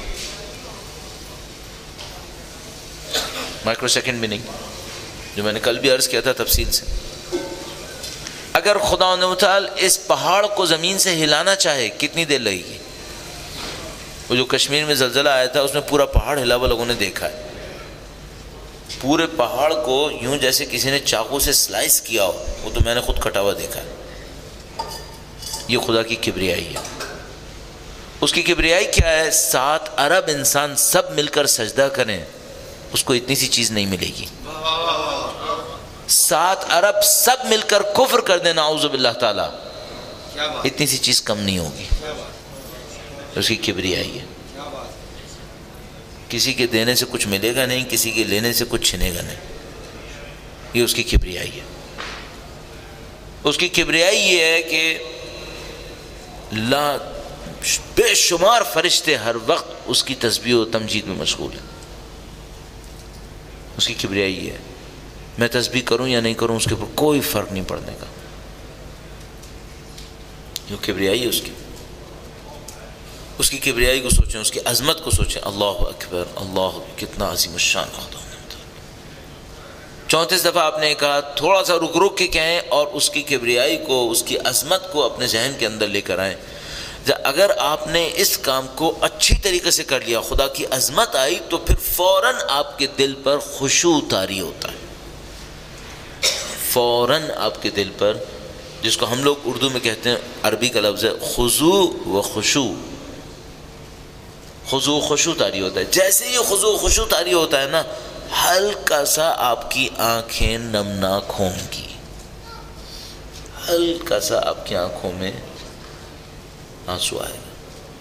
مائکرو سیکنڈ بھی نہیں، جو میں نے کل بھی عرض کیا تھا تفصیل سے. اگر خدا و تعالی اس پہاڑ کو زمین سے ہلانا چاہے کتنی دیر لگے گی؟ وہ جو کشمیر میں زلزلہ آیا تھا اس میں پورا پہاڑ ہلا ہوا لوگوں نے دیکھا ہے، پورے پہاڑ کو یوں جیسے کسی نے چاقو سے سلائس کیا ہو، وہ تو میں نے خود کٹا ہوا دیکھا ہے. یہ خدا کی کبریائی ہے. اس کی کبریائی کیا ہے؟ سات ارب انسان سب مل کر سجدہ کریں اس کو اتنی سی چیز نہیں ملے گی. سات ارب سب مل کر کفر کر دیں نعوذ باللہ تعالی، اتنی سی چیز کم نہیں ہوگی. اس کی کبریائی ہے. کسی کے دینے سے کچھ ملے گا نہیں، کسی کے لینے سے کچھ چھنے گا نہیں. یہ اس کی کبریائی ہے. اس کی کبریائی یہ ہے کہ لا بے شمار فرشتے ہر وقت اس کی تسبیح و تمجید میں مشغول ہیں. اس کی کبریائی یہ ہے، میں تسبیح کروں یا نہیں کروں اس کے اوپر کوئی فرق نہیں پڑنے کا. یہ کبریائی ہے اس کی. اس کی کبریائی کو سوچیں، اس کی عظمت کو سوچیں. اللہ اکبر اللہ، کتنا عظیم الشان خدا. چونتیس دفعہ آپ نے کہا، تھوڑا سا رک رک کے کہیں اور اس کی کبریائی کو، اس کی عظمت کو اپنے ذہن کے اندر لے کر آئیں. اگر آپ نے اس کام کو اچھی طریقے سے کر لیا، خدا کی عظمت آئی تو پھر فوراً آپ کے دل پر خشوع طاری ہوتا ہے. فوراً آپ کے دل پر، جس کو ہم لوگ اردو میں کہتے ہیں، عربی کا لفظ ہے خضوع و خشوع. خضوع خشوع طاری ہوتا ہے. جیسے یہ خضوع خشوع طاری ہوتا ہے نا، ہلکا سا آپ کی آنکھیں نمناک ہوں گی، ہلکا سا آپ کی آنکھوں میں آنسو آئے گا.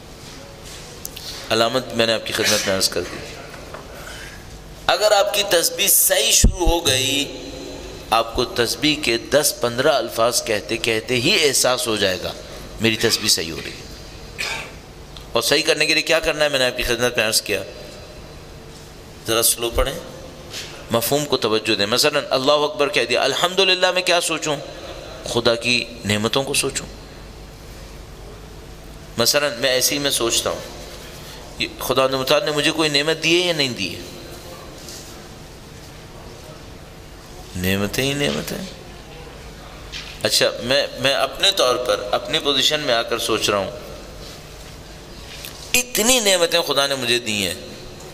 علامت میں نے آپ کی خدمت میں عرض کر دی. اگر آپ کی تسبیح صحیح شروع ہو گئی، آپ کو تسبیح کے دس پندرہ الفاظ کہتے کہتے ہی احساس ہو جائے گا میری تسبیح صحیح ہو رہی ہے. اور صحیح کرنے کے لیے کیا کرنا ہے میں نے آپ کی خدمت میں عرض کیا. ذرا سلو پڑھیں، مفہوم کو توجہ دیں. مثلا اللہ اکبر کہہ دیا، الحمدللہ میں کیا سوچوں؟ خدا کی نعمتوں کو سوچوں. مثلا میں ایسے ہی میں سوچتا ہوں خدا متعال نے مجھے کوئی نعمت دی ہے یا نہیں دی ہے؟ نعمتیں ہی نعمتیں. اچھا میں میں اپنے طور پر اپنی پوزیشن میں آ کر سوچ رہا ہوں، اتنی نعمتیں خدا نے مجھے دی ہیں،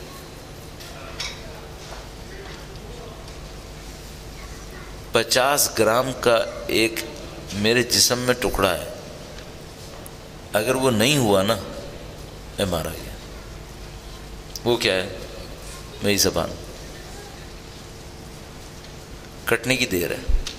پچاس گرام کا ایک میرے جسم میں ٹکڑا ہے، اگر وہ نہیں ہوا نا میں مارا گیا. وہ کیا ہے؟ میری زبان. کٹنے کی دیر ہے،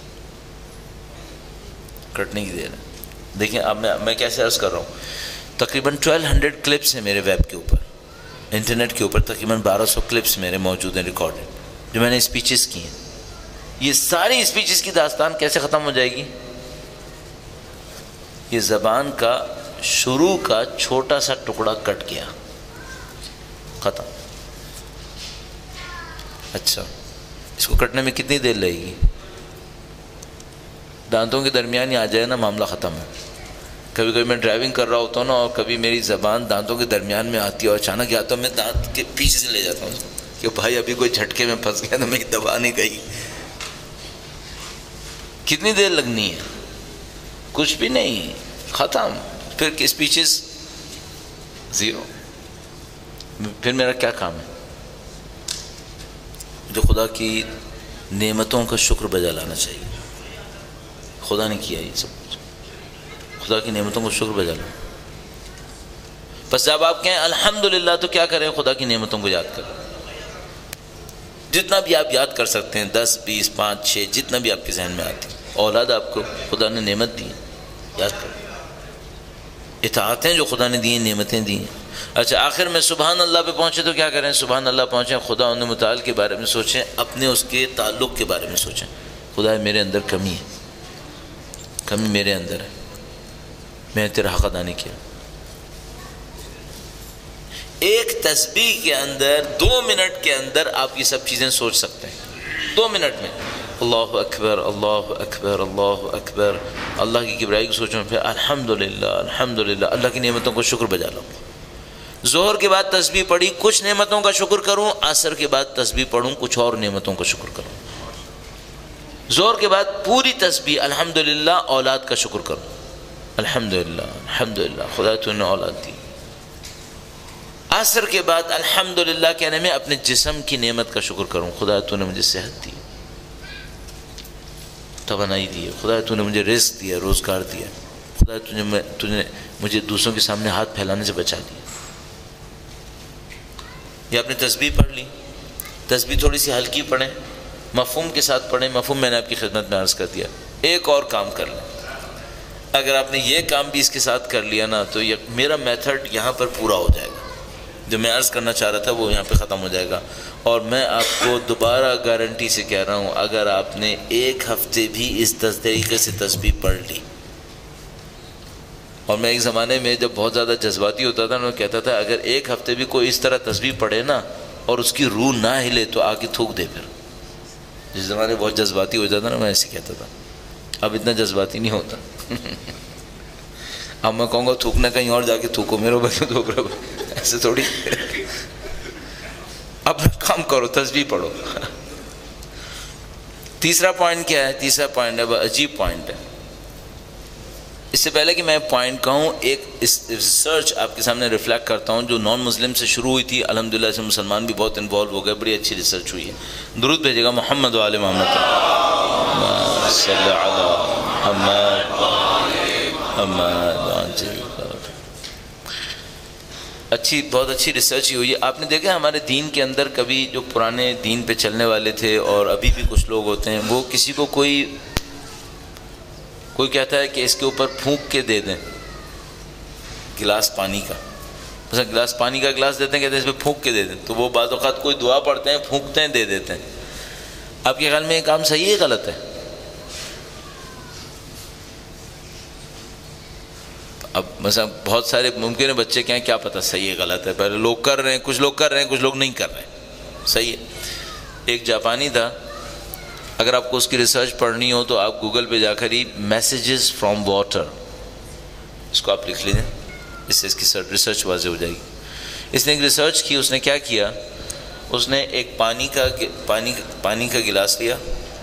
کٹنے کی دیر ہے. دیکھیں اب میں میں کیسے عرض کر رہا ہوں. تقریباً ٹویلو ہنڈریڈ کلپس ہیں میرے ویب کے اوپر، انٹرنیٹ کے اوپر تقریباً بارہ سو کلپس میرے موجود ہیں ریکارڈڈ، جو میں نے اسپیچز کی ہیں. یہ ساری اسپیچز کی داستان کیسے ختم ہو جائے گی؟ یہ زبان کا شروع کا چھوٹا سا ٹکڑا کٹ گیا، ختم. اچھا اس کو کٹنے میں کتنی دیر لگے گی؟ دانتوں کے درمیان ہی آ جائے نا معاملہ ختم ہے. کبھی کبھی میں ڈرائیونگ کر رہا ہوتا ہوں نا، اور کبھی میری زبان دانتوں کے درمیان میں آتی ہے اور اچانک یا تو میں دانت کے پیچھے سے لے جاتا ہوں کہ بھائی ابھی کوئی جھٹکے میں پھنس گیا تو میں دبا نہیں گئی. کتنی دیر لگنی ہے؟ کچھ بھی نہیں، ختم. پھر اسپیچز زیرو. پھر میرا کیا کام ہے؟ جو خدا کی نعمتوں کا شکر بجا لانا چاہیے. خدا نے کیا یہ سب کچھ، خدا کی نعمتوں کو شکر بجا لانا. بس جب آپ کہیں الحمدللہ تو کیا کریں؟ خدا کی نعمتوں کو یاد کریں. جتنا بھی آپ یاد کر سکتے ہیں، دس بیس پانچ چھ جتنا بھی آپ کے ذہن میں آتی. اولاد آپ کو خدا نے نعمت دی، یاد کریں. اطاعتیں جو خدا نے دی ہیں، نعمتیں دی ہیں. اچھا آخر میں سبحان اللہ پہ پہنچے تو کیا کریں؟ سبحان اللہ پہنچیں، خدا ان متعال کے بارے میں سوچیں، اپنے اس کے تعلق کے بارے میں سوچیں. خدا میرے اندر کمی ہے، کمی میرے اندر ہے، میں تیرا حق ادا نہیں کیا. ایک تسبیح کے اندر دو منٹ کے اندر آپ یہ سب چیزیں سوچ سکتے ہیں. دو منٹ میں اللہ اکبر اللہ اکبر اللہ اکبر، اللہ کی کبریائی کو سوچوں، پھر الحمدللہ الحمدللہ، اللہ کی نعمتوں کو شکر بجا لو. ظہر کے بعد تسبیح پڑھی، کچھ نعمتوں کا شکر کروں. عصر کے بعد تسبیح پڑھوں، کچھ اور نعمتوں کا شکر کروں. ظہر کے بعد پوری تسبیح الحمدللہ، اولاد کا شکر کروں. الحمدللہ الحمدللہ خدا تو نے اولاد دی. عصر کے بعد الحمدللہ کہنے میں اپنے جسم کی نعمت کا شکر کروں. خدا تو نے مجھے صحت دی، توانائی دی ہے. خدا تو نے مجھے رزق دیا، روزگار دیا. خدا تو نے مجھے دوسروں کے سامنے ہاتھ پھیلانے سے بچا دیا. یہ آپ نے تسبیح پڑھ لی. تسبیح تھوڑی سی ہلکی پڑھیں، مفہوم کے ساتھ پڑھیں. مفہوم میں نے آپ کی خدمت میں عرض کر دیا. ایک اور کام کر لیں. اگر آپ نے یہ کام بھی اس کے ساتھ کر لیا نا تو یہ میرا میتھڈ یہاں پر پورا ہو جائے گا. جو میں عرض کرنا چاہ رہا تھا وہ یہاں پہ ختم ہو جائے گا. اور میں آپ کو دوبارہ گارنٹی سے کہہ رہا ہوں، اگر آپ نے ایک ہفتے بھی اس طریقے سے تسبیح پڑھ لی. اور میں ایک زمانے میں جب بہت زیادہ جذباتی ہوتا تھا میں کہتا تھا اگر ایک ہفتے بھی کوئی اس طرح تسبیح پڑھے نا اور اس کی روح نہ ہلے تو آ کے تھوک دے. پھر جس زمانے بہت جذباتی ہو جاتا نا میں ایسے کہتا تھا. اب اتنا جذباتی نہیں ہوتا. اب میں کہوں گا تھوکنا کہیں اور جا کے تھوکو، میرے بھائی تھوک رہا بھائی، ایسے تھوڑی. اپنا کام کرو، تسبیح پڑھو. تیسرا پوائنٹ کیا ہے؟ تیسرا پوائنٹ ہے وہ عجیب پوائنٹ ہے. اس سے پہلے کہ میں پوائنٹ کہوں، ایک ریسرچ آپ کے سامنے ریفلیکٹ کرتا ہوں جو نان مسلم سے شروع ہوئی تھی. الحمدللہ اس میں مسلمان بھی بہت انوالو ہو گئے. بڑی اچھی ریسرچ ہوئی ہے. درود بھیجے گا محمد و آل محمد. صلی علی محمد محمد. اچھی بہت اچھی ریسرچ ہی ہوئی ہے. آپ نے دیکھا ہمارے دین کے اندر کبھی جو پرانے دین پہ چلنے والے تھے اور ابھی بھی کچھ لوگ ہوتے ہیں، وہ کسی کو کوئی کوئی کہتا ہے کہ اس کے اوپر پھونک کے دے دیں گلاس پانی کا. مثلا گلاس پانی کا گلاس دیتے ہیں، کہتے ہیں اس پہ پھونک کے دے دیں. تو وہ بعض اوقات کوئی دعا پڑھتے ہیں، پھونکتے ہیں، دے دیتے ہیں. آپ کے خیال میں یہ کام صحیح ہے غلط ہے؟ اب مثلا بہت سارے ممکن ہے بچے کہیں کیا پتہ صحیح ہے غلط ہے. پہلے لوگ کر رہے ہیں، کچھ لوگ کر رہے ہیں، کچھ لوگ نہیں کر رہے ہیں. صحیح ہے. ایک جاپانی تھا، اگر آپ کو اس کی ریسرچ پڑھنی ہو تو آپ گوگل پہ جا کر ہی میسیجز فرام واٹر اس کو آپ لکھ لیجیے، اس سے اس کی ریسرچ واضح ہو جائے گی. اس نے ایک ریسرچ کی. اس نے کیا کیا، اس نے ایک پانی کا پانی پانی کا گلاس لیا،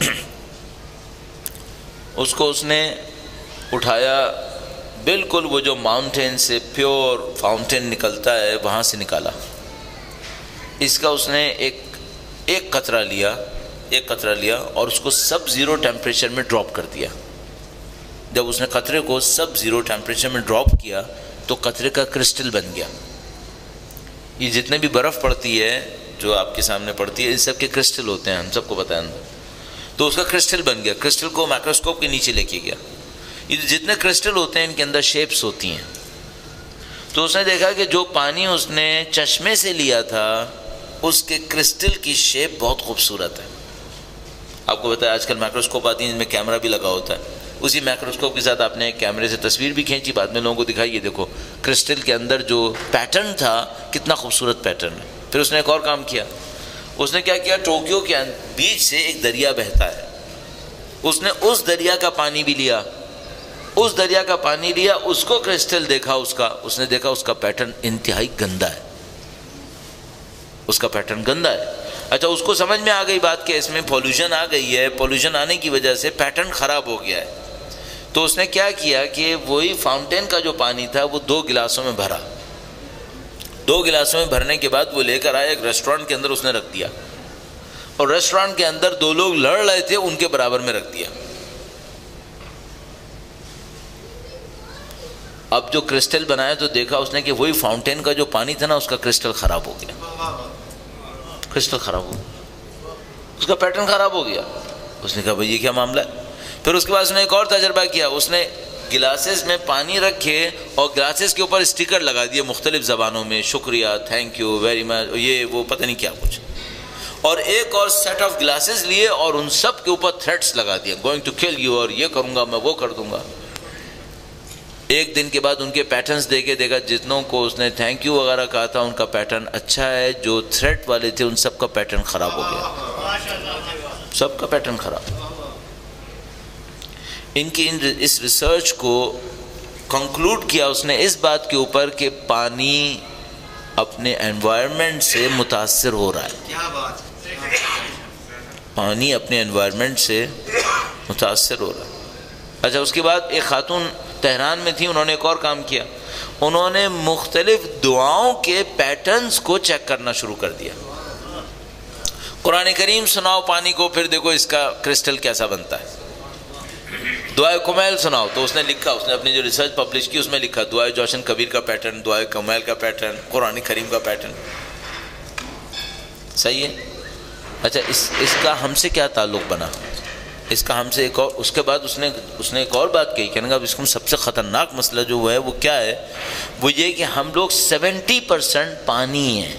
اس کو اس نے اٹھایا، بالکل وہ جو ماؤنٹین سے پیور فاؤنٹین نکلتا ہے وہاں سے نکالا. اس کا اس نے ایک ایک قطرہ لیا ایک قطرہ لیا اور اس کو سب زیرو ٹیمپریچر میں ڈراپ کر دیا. جب اس نے قطرے کو سب زیرو ٹیمپریچر میں ڈراپ کیا تو قطرے کا کرسٹل بن گیا. یہ جتنے بھی برف پڑتی ہے جو آپ کے سامنے پڑتی ہے ان سب کے کرسٹل ہوتے ہیں، ہم سب کو پتہ ہے. تو اس کا کرسٹل بن گیا. کرسٹل کو مائکروسکوپ کے نیچے لے کے گیا. یہ جتنے کرسٹل ہوتے ہیں ان کے اندر شیپس ہوتی ہیں. تو اس نے دیکھا کہ جو پانی اس نے چشمے سے لیا تھا اس کے کرسٹل کی شیپ بہت خوبصورت ہے. آپ کو بتایا آج کل مائکروسکوپ آتی ہیں جن میں کیمرہ بھی لگا ہوتا ہے. اسی مائکروسکوپ کے ساتھ آپ نے کیمرے سے تصویر بھی کھینچی، بعد میں لوگوں کو دکھائی، یہ دیکھو کرسٹل کے اندر جو پیٹرن تھا کتنا خوبصورت پیٹرن ہے. پھر اس نے ایک اور کام کیا. اس نے کیا کیا، ٹوکیو کے بیچ سے ایک دریا بہتا ہے، اس نے اس دریا کا پانی بھی لیا اس دریا کا پانی لیا اس کو کرسٹل دیکھا، اس کا اس نے دیکھا اس کا پیٹرن انتہائی گندا ہے. اس کا پیٹرن گندا ہے. اچھا اس کو سمجھ میں آ گئی بات کہ اس میں پولوشن آ گئی ہے، پولوشن آنے کی وجہ سے پیٹرن خراب ہو گیا ہے، تو اس نے کیا کیا کہ وہی فاؤنٹین کا جو پانی تھا وہ دو گلاسوں میں بھرا، دو گلاسوں میں بھرنے کے بعد وہ لے کر آیا، ایک ریسٹورینٹ کے اندر اس نے رکھ دیا، اور ریسٹورینٹ کے اندر دو لوگ لڑ رہے تھے ان کے برابر میں رکھ دیا۔ اب جو کرسٹل بنایا تو دیکھا اس نے کہ وہی فاؤنٹین کا جو پانی تھا نا اس کا کرسٹل خراب ہو گیا، کرسٹل خراب ہو گیا، اس کا پیٹرن خراب ہو گیا۔ اس نے کہا بھئی یہ کیا معاملہ ہے؟ پھر اس کے بعد اس نے ایک اور تجربہ کیا، اس نے گلاسز میں پانی رکھے اور گلاسز کے اوپر اسٹیکر لگا دیے مختلف زبانوں میں، شکریہ، تھینک یو ویری مچ، یہ وہ پتہ نہیں کیا کچھ، اور ایک اور سیٹ آف گلاسز لیے اور ان سب کے اوپر تھریٹس لگا دیا، گوئنگ ٹو کل یو، اور یہ کروں گا میں، وہ کر دوں گا۔ ایک دن کے بعد ان کے پیٹرنز دیکھے، دیکھا جتنوں کو اس نے تھینک یو وغیرہ کہا تھا ان کا پیٹرن اچھا ہے، جو تھریٹ والے تھے ان سب کا پیٹرن خراب ہو گیا، سب کا پیٹرن خراب۔ ان کی اس ریسرچ کو کنکلوڈ کیا اس نے اس بات کے اوپر کہ پانی اپنے انوائرمنٹ سے متاثر ہو رہا ہے، پانی اپنے انوائرمنٹ سے متاثر ہو رہا ہے۔ اچھا اس کے بعد ایک خاتون تہران میں تھی، انہوں نے ایک اور کام کیا، انہوں نے مختلف دعاؤں کے پیٹرنز کو چیک کرنا شروع کر دیا۔ قرآن کریم سناؤ پانی کو، پھر دیکھو اس کا کرسٹل کیسا بنتا ہے۔ دعائے کمیل سناؤ، تو اس نے لکھا، اس نے اپنی جو ریسرچ پبلش کی اس میں لکھا دعائے جوشن کبیر کا پیٹرن، دعائے کمیل کا پیٹرن، قرآن کریم کا پیٹرن۔ صحیح ہے؟ اچھا اس اس کا ہم سے کیا تعلق بنا؟ اس کا ہم سے ایک اور، اس کے بعد اس نے اس نے ایک اور بات کہی، کہنے کا اس کو سب سے خطرناک مسئلہ جو ہے وہ کیا ہے، وہ یہ کہ ہم لوگ سیونٹی پرسینٹ پانی ہیں،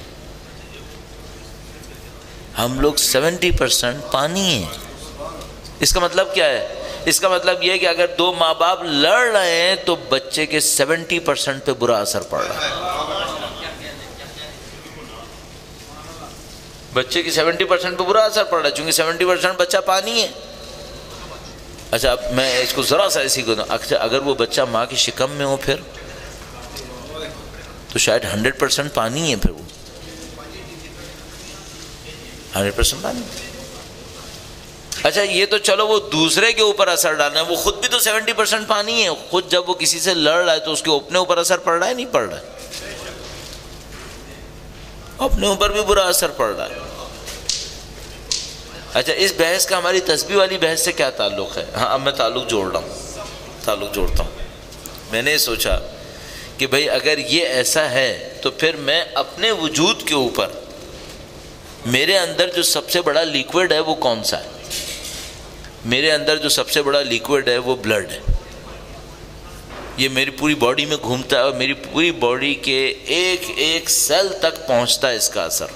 ہم لوگ سیونٹی پرسینٹ پانی ہیں۔ اس کا مطلب کیا ہے؟ اس کا مطلب یہ ہے کہ اگر دو ماں باپ لڑ رہے ہیں تو بچے کے سیونٹی پرسینٹ پہ برا اثر پڑ رہا ہے، بچے کی سیونٹی پرسینٹ پہ برا اثر پڑ رہا ہے، چونکہ سیونٹی پرسینٹ بچہ پانی ہے۔ اچھا اب میں اس کو ذرا سا ایسی کو دوں، اچھا اگر وہ بچہ ماں کی شکم میں ہو پھر تو شاید ہنڈریڈ پرسینٹ پانی ہے، پھر وہ ہنڈریڈ پرسینٹ پانی۔ اچھا یہ تو چلو وہ دوسرے کے اوپر اثر ڈالنا ہے، وہ خود بھی تو سیونٹی پرسینٹ پانی ہے، خود جب وہ کسی سے لڑ رہا ہے تو اس کے اپنے اوپر اثر پڑ رہا ہے نہیں پڑ رہا ہے؟ اپنے اوپر بھی برا اثر پڑ رہا ہے۔ اچھا اس بحث کا ہماری تسبیح والی بحث سے کیا تعلق ہے؟ ہاں اب میں تعلق جوڑ رہا ہوں، تعلق جوڑتا ہوں۔ میں نے سوچا کہ بھئی اگر یہ ایسا ہے تو پھر میں اپنے وجود کے اوپر، میرے اندر جو سب سے بڑا لیکوڈ ہے وہ کون سا ہے؟ میرے اندر جو سب سے بڑا لیکوڈ ہے وہ بلڈ ہے، یہ میری پوری باڈی میں گھومتا ہے اور میری پوری باڈی کے ایک ایک سیل تک پہنچتا ہے اس کا اثر۔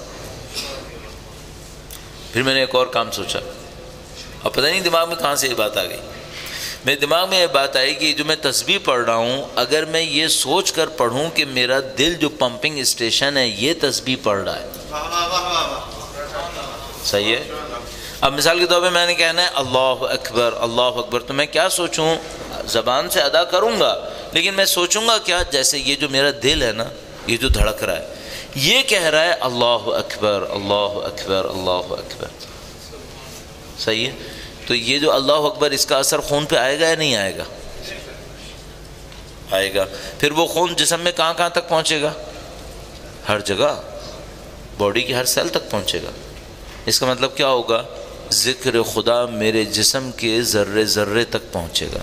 پھر میں نے ایک اور کام سوچا، اب پتہ نہیں دماغ میں کہاں سے یہ بات آ گئی، میرے دماغ میں یہ بات آئی کہ جو میں تسبیح پڑھ رہا ہوں اگر میں یہ سوچ کر پڑھوں کہ میرا دل جو پمپنگ اسٹیشن ہے یہ تسبیح پڑھ رہا ہے، صحیح ہے؟ اب مثال کے طور پہ میں نے کہنا ہے اللہ اکبر اللہ اکبر، تو میں کیا سوچوں؟ زبان سے ادا کروں گا لیکن میں سوچوں گا کیا؟ جیسے یہ جو میرا دل ہے نا، یہ جو دھڑک رہا ہے یہ کہہ رہا ہے اللہ اکبر اللہ اکبر اللہ اکبر، صحیح ہے؟ تو یہ جو اللہ اکبر اس کا اثر خون پہ آئے گا یا نہیں آئے گا؟ آئے گا۔ پھر وہ خون جسم میں کہاں کہاں تک پہنچے گا؟ ہر جگہ، باڈی کی ہر سیل تک پہنچے گا۔ اس کا مطلب کیا ہوگا؟ ذکر خدا میرے جسم کے ذرے ذرے تک پہنچے گا۔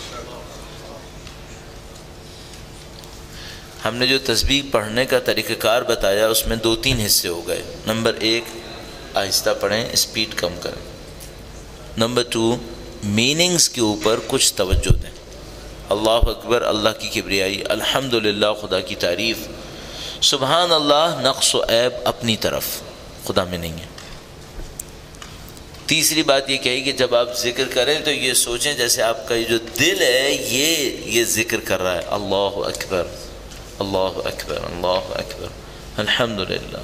ہم نے جو تسبیح پڑھنے کا طریقہ کار بتایا اس میں دو تین حصے ہو گئے۔ نمبر ایک، آہستہ پڑھیں، اسپیڈ کم کریں۔ نمبر ٹو، میننگز کے اوپر کچھ توجہ دیں۔ اللہ اکبر اللہ کی کبریائی، الحمدللہ خدا کی تعریف، سبحان اللہ نقص و عیب اپنی طرف، خدا میں نہیں ہے۔ تیسری بات یہ کہی کہ جب آپ ذکر کریں تو یہ سوچیں جیسے آپ کا یہ جو دل ہے یہ یہ ذکر کر رہا ہے، اللہ اکبر اللہ اکبر اللہ اکبر الحمدللہ۔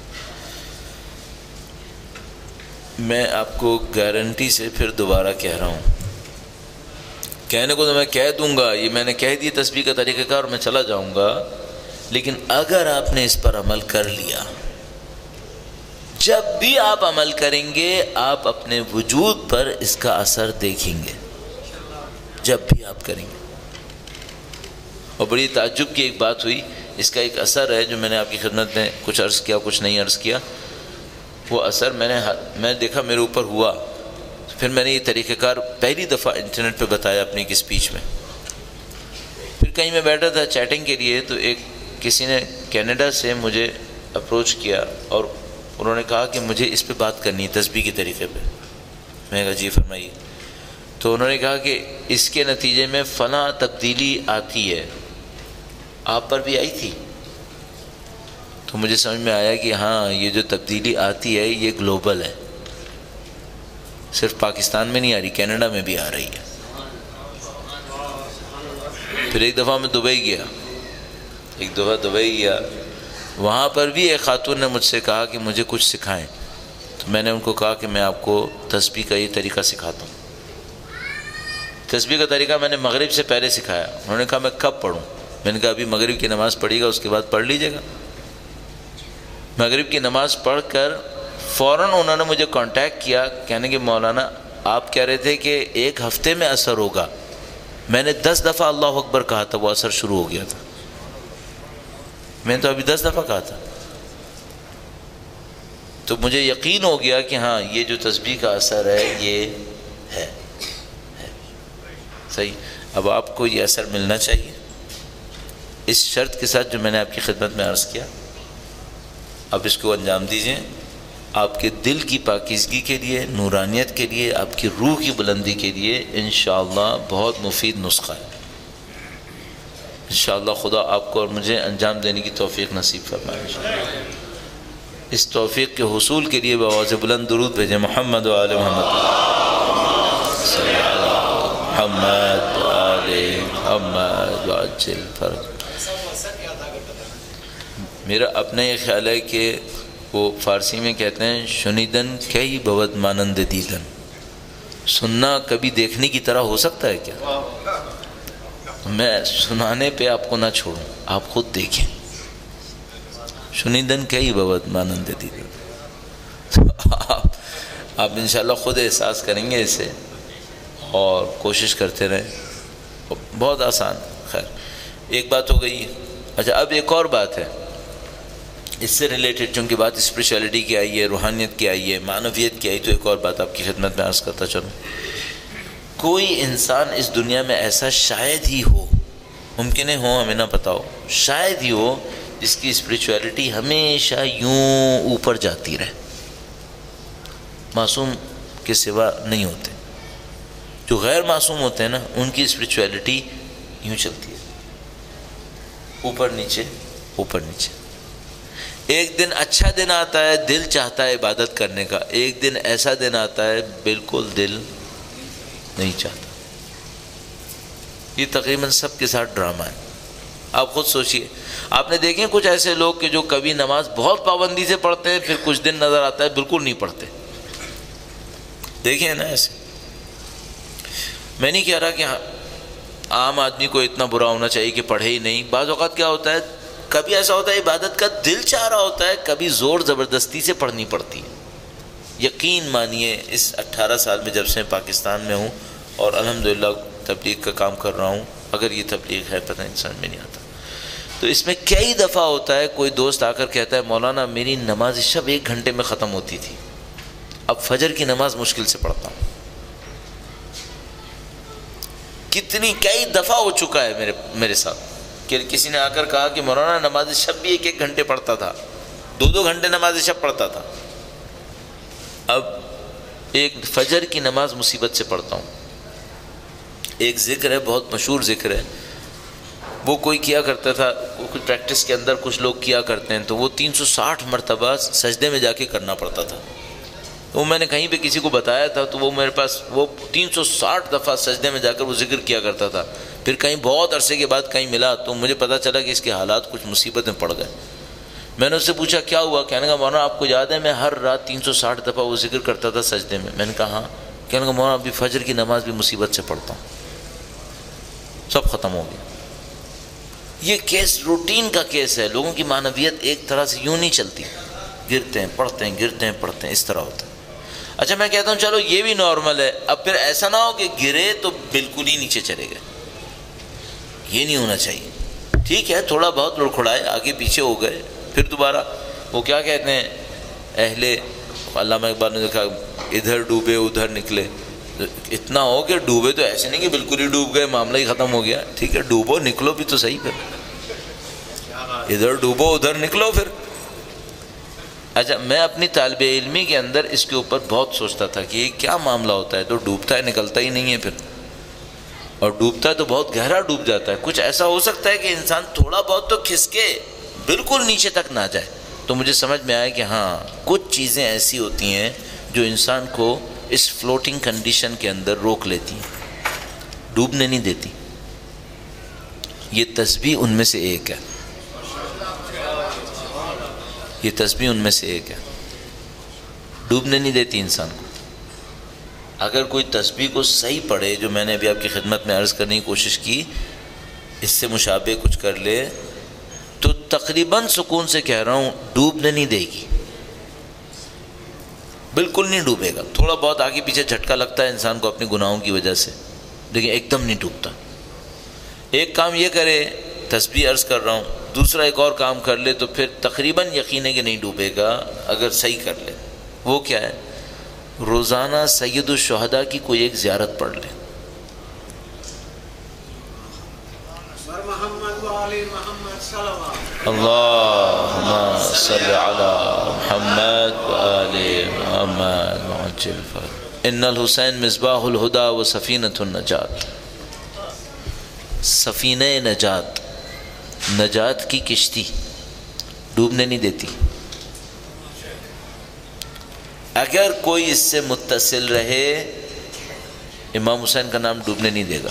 میں آپ کو گارنٹی سے پھر دوبارہ کہہ رہا ہوں، کہنے کو تو میں کہہ دوں گا، یہ میں نے کہہ دی تسبیح کا طریقہ کار اور میں چلا جاؤں گا، لیکن اگر آپ نے اس پر عمل کر لیا، جب بھی آپ عمل کریں گے آپ اپنے وجود پر اس کا اثر دیکھیں گے، جب بھی آپ کریں گے۔ اور بڑی تعجب کی ایک بات ہوئی، اس کا ایک اثر ہے جو میں نے آپ کی خدمت میں کچھ عرض کیا کچھ نہیں عرض کیا، وہ اثر میں نے میں دیکھا میرے اوپر ہوا، پھر میں نے یہ طریقہ کار پہلی دفعہ انٹرنیٹ پہ بتایا اپنی ایک اسپیچ میں۔ پھر کہیں میں بیٹھا تھا چیٹنگ کے لیے، تو ایک کسی نے کینیڈا سے مجھے اپروچ کیا اور انہوں نے کہا کہ مجھے اس پہ بات کرنی ہے تسبیح کے طریقے پہ۔ میں نے کہا جی فرمائیے۔ تو انہوں نے کہا کہ اس کے نتیجے میں فلاں تبدیلی آتی ہے، آپ پر بھی آئی تھی؟ تو مجھے سمجھ میں آیا کہ ہاں یہ جو تبدیلی آتی ہے یہ گلوبل ہے، صرف پاکستان میں نہیں آ رہی، کینیڈا میں بھی آ رہی ہے۔ پھر ایک دفعہ میں دبئی گیا، ایک دفعہ دبئی گیا، وہاں پر بھی ایک خاتون نے مجھ سے کہا کہ مجھے کچھ سکھائیں، تو میں نے ان کو کہا کہ میں آپ کو تسبیح کا یہ طریقہ سکھاتا ہوں۔ تسبیح کا طریقہ میں نے مغرب سے پہلے سکھایا۔ انہوں نے کہا میں کب پڑھوں؟ میں نے کہا ابھی مغرب کی نماز پڑھی گا، اس کے بعد پڑھ لیجیے گا۔ مغرب کی نماز پڑھ کر فوراً انہوں نے مجھے کانٹیکٹ کیا، کہنے کہ مولانا آپ کہہ رہے تھے کہ ایک ہفتے میں اثر ہوگا، میں نے دس دفعہ اللہ اکبر کہا تھا، وہ اثر شروع ہو گیا تھا۔ میں نے تو ابھی دس دفعہ کہا تھا، تو مجھے یقین ہو گیا کہ ہاں یہ جو تسبیح کا اثر ہے یہ ہے ہے صحیح۔ اب آپ کو یہ اثر ملنا چاہیے، اس شرط کے ساتھ جو میں نے آپ کی خدمت میں عرض کیا، اب اس کو انجام دیجئے۔ آپ کے دل کی پاکیزگی کے لیے، نورانیت کے لیے، آپ کی روح کی بلندی کے لیے انشاءاللہ بہت مفید نسخہ ہے۔ انشاءاللہ خدا آپ کو اور مجھے انجام دینے کی توفیق نصیب فرمائے۔ اس توفیق کے حصول کے لیے بآواز بلند درود بھیجیں۔ محمد و آل محمد، محمد آل محمد وعجل فرج۔ میرا اپنا یہ خیال ہے کہ وہ فارسی میں کہتے ہیں شنیدن کئی بود مانند دیدن، سننا کبھی دیکھنے کی طرح ہو سکتا ہے کیا؟ میں سنانے پہ آپ کو نہ چھوڑوں، آپ خود دیکھیں۔ شنیدن کئی بود مانند دیدن، تو آپ آپ انشاءاللہ خود احساس کریں گے اسے، اور کوشش کرتے رہیں، بہت آسان۔ خیر ایک بات ہو گئی۔ اچھا اب ایک اور بات ہے اس سے ریلیٹڈ، چونکہ بات اسپریچولیٹی کی آئی ہے، روحانیت کی آئی ہے، معنویت کی آئی، تو ایک اور بات آپ کی خدمت میں عرض کرتا چلوں۔ کوئی انسان اس دنیا میں ایسا شاید ہی ہو، ممکن ہے ہو، ہمیں نہ پتا ہو، شاید ہی ہو جس کی اسپریچولیٹی ہمیشہ یوں اوپر جاتی رہے۔ معصوم کے سوا نہیں ہوتے، جو غیر معصوم ہوتے ہیں نا ان کی اسپریچولیٹی یوں چلتی ہے، اوپر نیچے اوپر نیچے۔ ایک دن اچھا دن آتا ہے، دل چاہتا ہے عبادت کرنے کا، ایک دن ایسا دن آتا ہے بالکل دل نہیں چاہتا۔ یہ تقریباً سب کے ساتھ ڈرامہ ہے۔ آپ خود سوچئے، آپ نے دیکھیں کچھ ایسے لوگ کہ جو کبھی نماز بہت پابندی سے پڑھتے ہیں، پھر کچھ دن نظر آتا ہے بالکل نہیں پڑھتے، دیکھیں نا ایسے۔ میں نہیں کہہ رہا کہ عام آدمی کو اتنا برا ہونا چاہیے کہ پڑھے ہی نہیں۔ بعض اوقات کیا ہوتا ہے، کبھی ایسا ہوتا ہے عبادت کا دل چاہ رہا ہوتا ہے، کبھی زور زبردستی سے پڑھنی پڑتی ہے۔ یقین مانیے اس اٹھارہ سال میں جب سے پاکستان میں ہوں اور الحمدللہ تبلیغ کا کام کر رہا ہوں، اگر یہ تبلیغ ہے پتہ نہیں سمجھ میں نہیں آتا، تو اس میں کئی دفعہ ہوتا ہے کوئی دوست آ کر کہتا ہے مولانا میری نماز شب ایک گھنٹے میں ختم ہوتی تھی، اب فجر کی نماز مشکل سے پڑھتا ہوں۔ کتنی کئی دفعہ ہو چکا ہے میرے میرے ساتھ کہ کسی نے آ کر کہا کہ مولانا نماز شب بھی ایک ایک گھنٹے پڑھتا تھا، دو دو گھنٹے نماز شب پڑھتا تھا، اب ایک فجر کی نماز مصیبت سے پڑھتا ہوں۔ ایک ذکر ہے، بہت مشہور ذکر ہے، وہ کوئی کیا کرتا تھا، وہ کچھ پریکٹس کے اندر کچھ لوگ کیا کرتے ہیں، تو وہ تین سو ساٹھ مرتبہ سجدے میں جا کے کرنا پڑتا تھا۔ وہ میں نے کہیں پہ کسی کو بتایا تھا، تو وہ میرے پاس وہ تین سو ساٹھ دفعہ سجدے میں جا کر وہ ذکر کیا کرتا تھا۔ پھر کہیں بہت عرصے کے بعد کہیں ملا تو مجھے پتہ چلا کہ اس کے حالات کچھ مصیبت میں پڑ گئے۔ میں نے اس سے پوچھا کیا ہوا؟ کہنے کا مولانا آپ کو یاد ہے میں ہر رات تین سو ساٹھ دفعہ وہ ذکر کرتا تھا سجدے میں۔ میں نے کہا ہاں۔ کہنے کا مولانا ابھی فجر کی نماز بھی مصیبت سے پڑھتا ہوں، سب ختم ہو گیا۔ یہ کیس روٹین کا کیس ہے، لوگوں کی معنویت ایک طرح سے یوں نہیں چلتی۔ گرتے ہیں پڑھتے ہیں گرتے ہیں پڑھتے ہیں، اس طرح ہوتا ہے۔ اچھا میں کہتا ہوں چلو یہ بھی نارمل ہے، اب پھر ایسا نہ ہو کہ گرے تو بالکل ہی نیچے چلے گئے، یہ نہیں ہونا چاہیے۔ ٹھیک ہے تھوڑا بہت لڑکھڑائے، آگے پیچھے ہو گئے، پھر دوبارہ وہ کیا کہتے ہیں اہل علامہ اقبال نے دیکھا ادھر ڈوبے ادھر نکلے، اتنا ہو کہ ڈوبے تو ایسے نہیں کہ بالکل ہی ڈوب گئے معاملہ ہی ختم ہو گیا، ٹھیک ہے ڈوبو نکلو بھی تو صحیح، پھر ادھر ڈوبو ادھر نکلو پھر۔ اچھا میں اپنی طالب علمی کے اندر اس کے اوپر بہت سوچتا تھا کہ یہ کیا معاملہ ہوتا ہے، تو ڈوبتا ہے نکلتا ہی نہیں ہے پھر، اور ڈوبتا ہے تو بہت گہرا ڈوب جاتا ہے۔ کچھ ایسا ہو سکتا ہے کہ انسان تھوڑا بہت تو کھسکے بالکل نیچے تک نہ جائے، تو مجھے سمجھ میں آیا کہ ہاں کچھ چیزیں ایسی ہوتی ہیں جو انسان کو اس فلوٹنگ کنڈیشن کے اندر روک لیتی ہیں، ڈوبنے نہیں دیتی۔ یہ تسبیح ان میں سے ایک ہے، یہ تسبیح ان میں سے ایک ہے، ڈوبنے نہیں دیتی انسان کو۔ اگر کوئی تسبیح کو صحیح پڑھے، جو میں نے ابھی آپ کی خدمت میں عرض کرنے کی کوشش کی، اس سے مشابہ کچھ کر لے تو تقریباً سکون سے کہہ رہا ہوں ڈوبنے نہیں دے گی، بالکل نہیں ڈوبے گا۔ تھوڑا بہت آگے پیچھے جھٹکا لگتا ہے انسان کو اپنے گناہوں کی وجہ سے، لیکن ایک دم نہیں ڈوبتا۔ ایک کام یہ کرے، تسبیح عرض کر رہا ہوں، دوسرا ایک اور کام کر لے تو پھر تقریباً یقین ہے کہ نہیں ڈوبے گا اگر صحیح کر لے۔ وہ کیا ہے؟ روزانہ سید الشہداء کی کوئی ایک زیارت پڑھ لے۔ اللہم صلی علی محمد وآل محمد وعجل فرج ان الحسین مصباح الہدی و سفینۃ النجات، سفینہ نجات، نجات کی کشتی، ڈوبنے نہیں دیتی۔ اگر کوئی اس سے متصل رہے امام حسین کا نام ڈوبنے نہیں دے گا،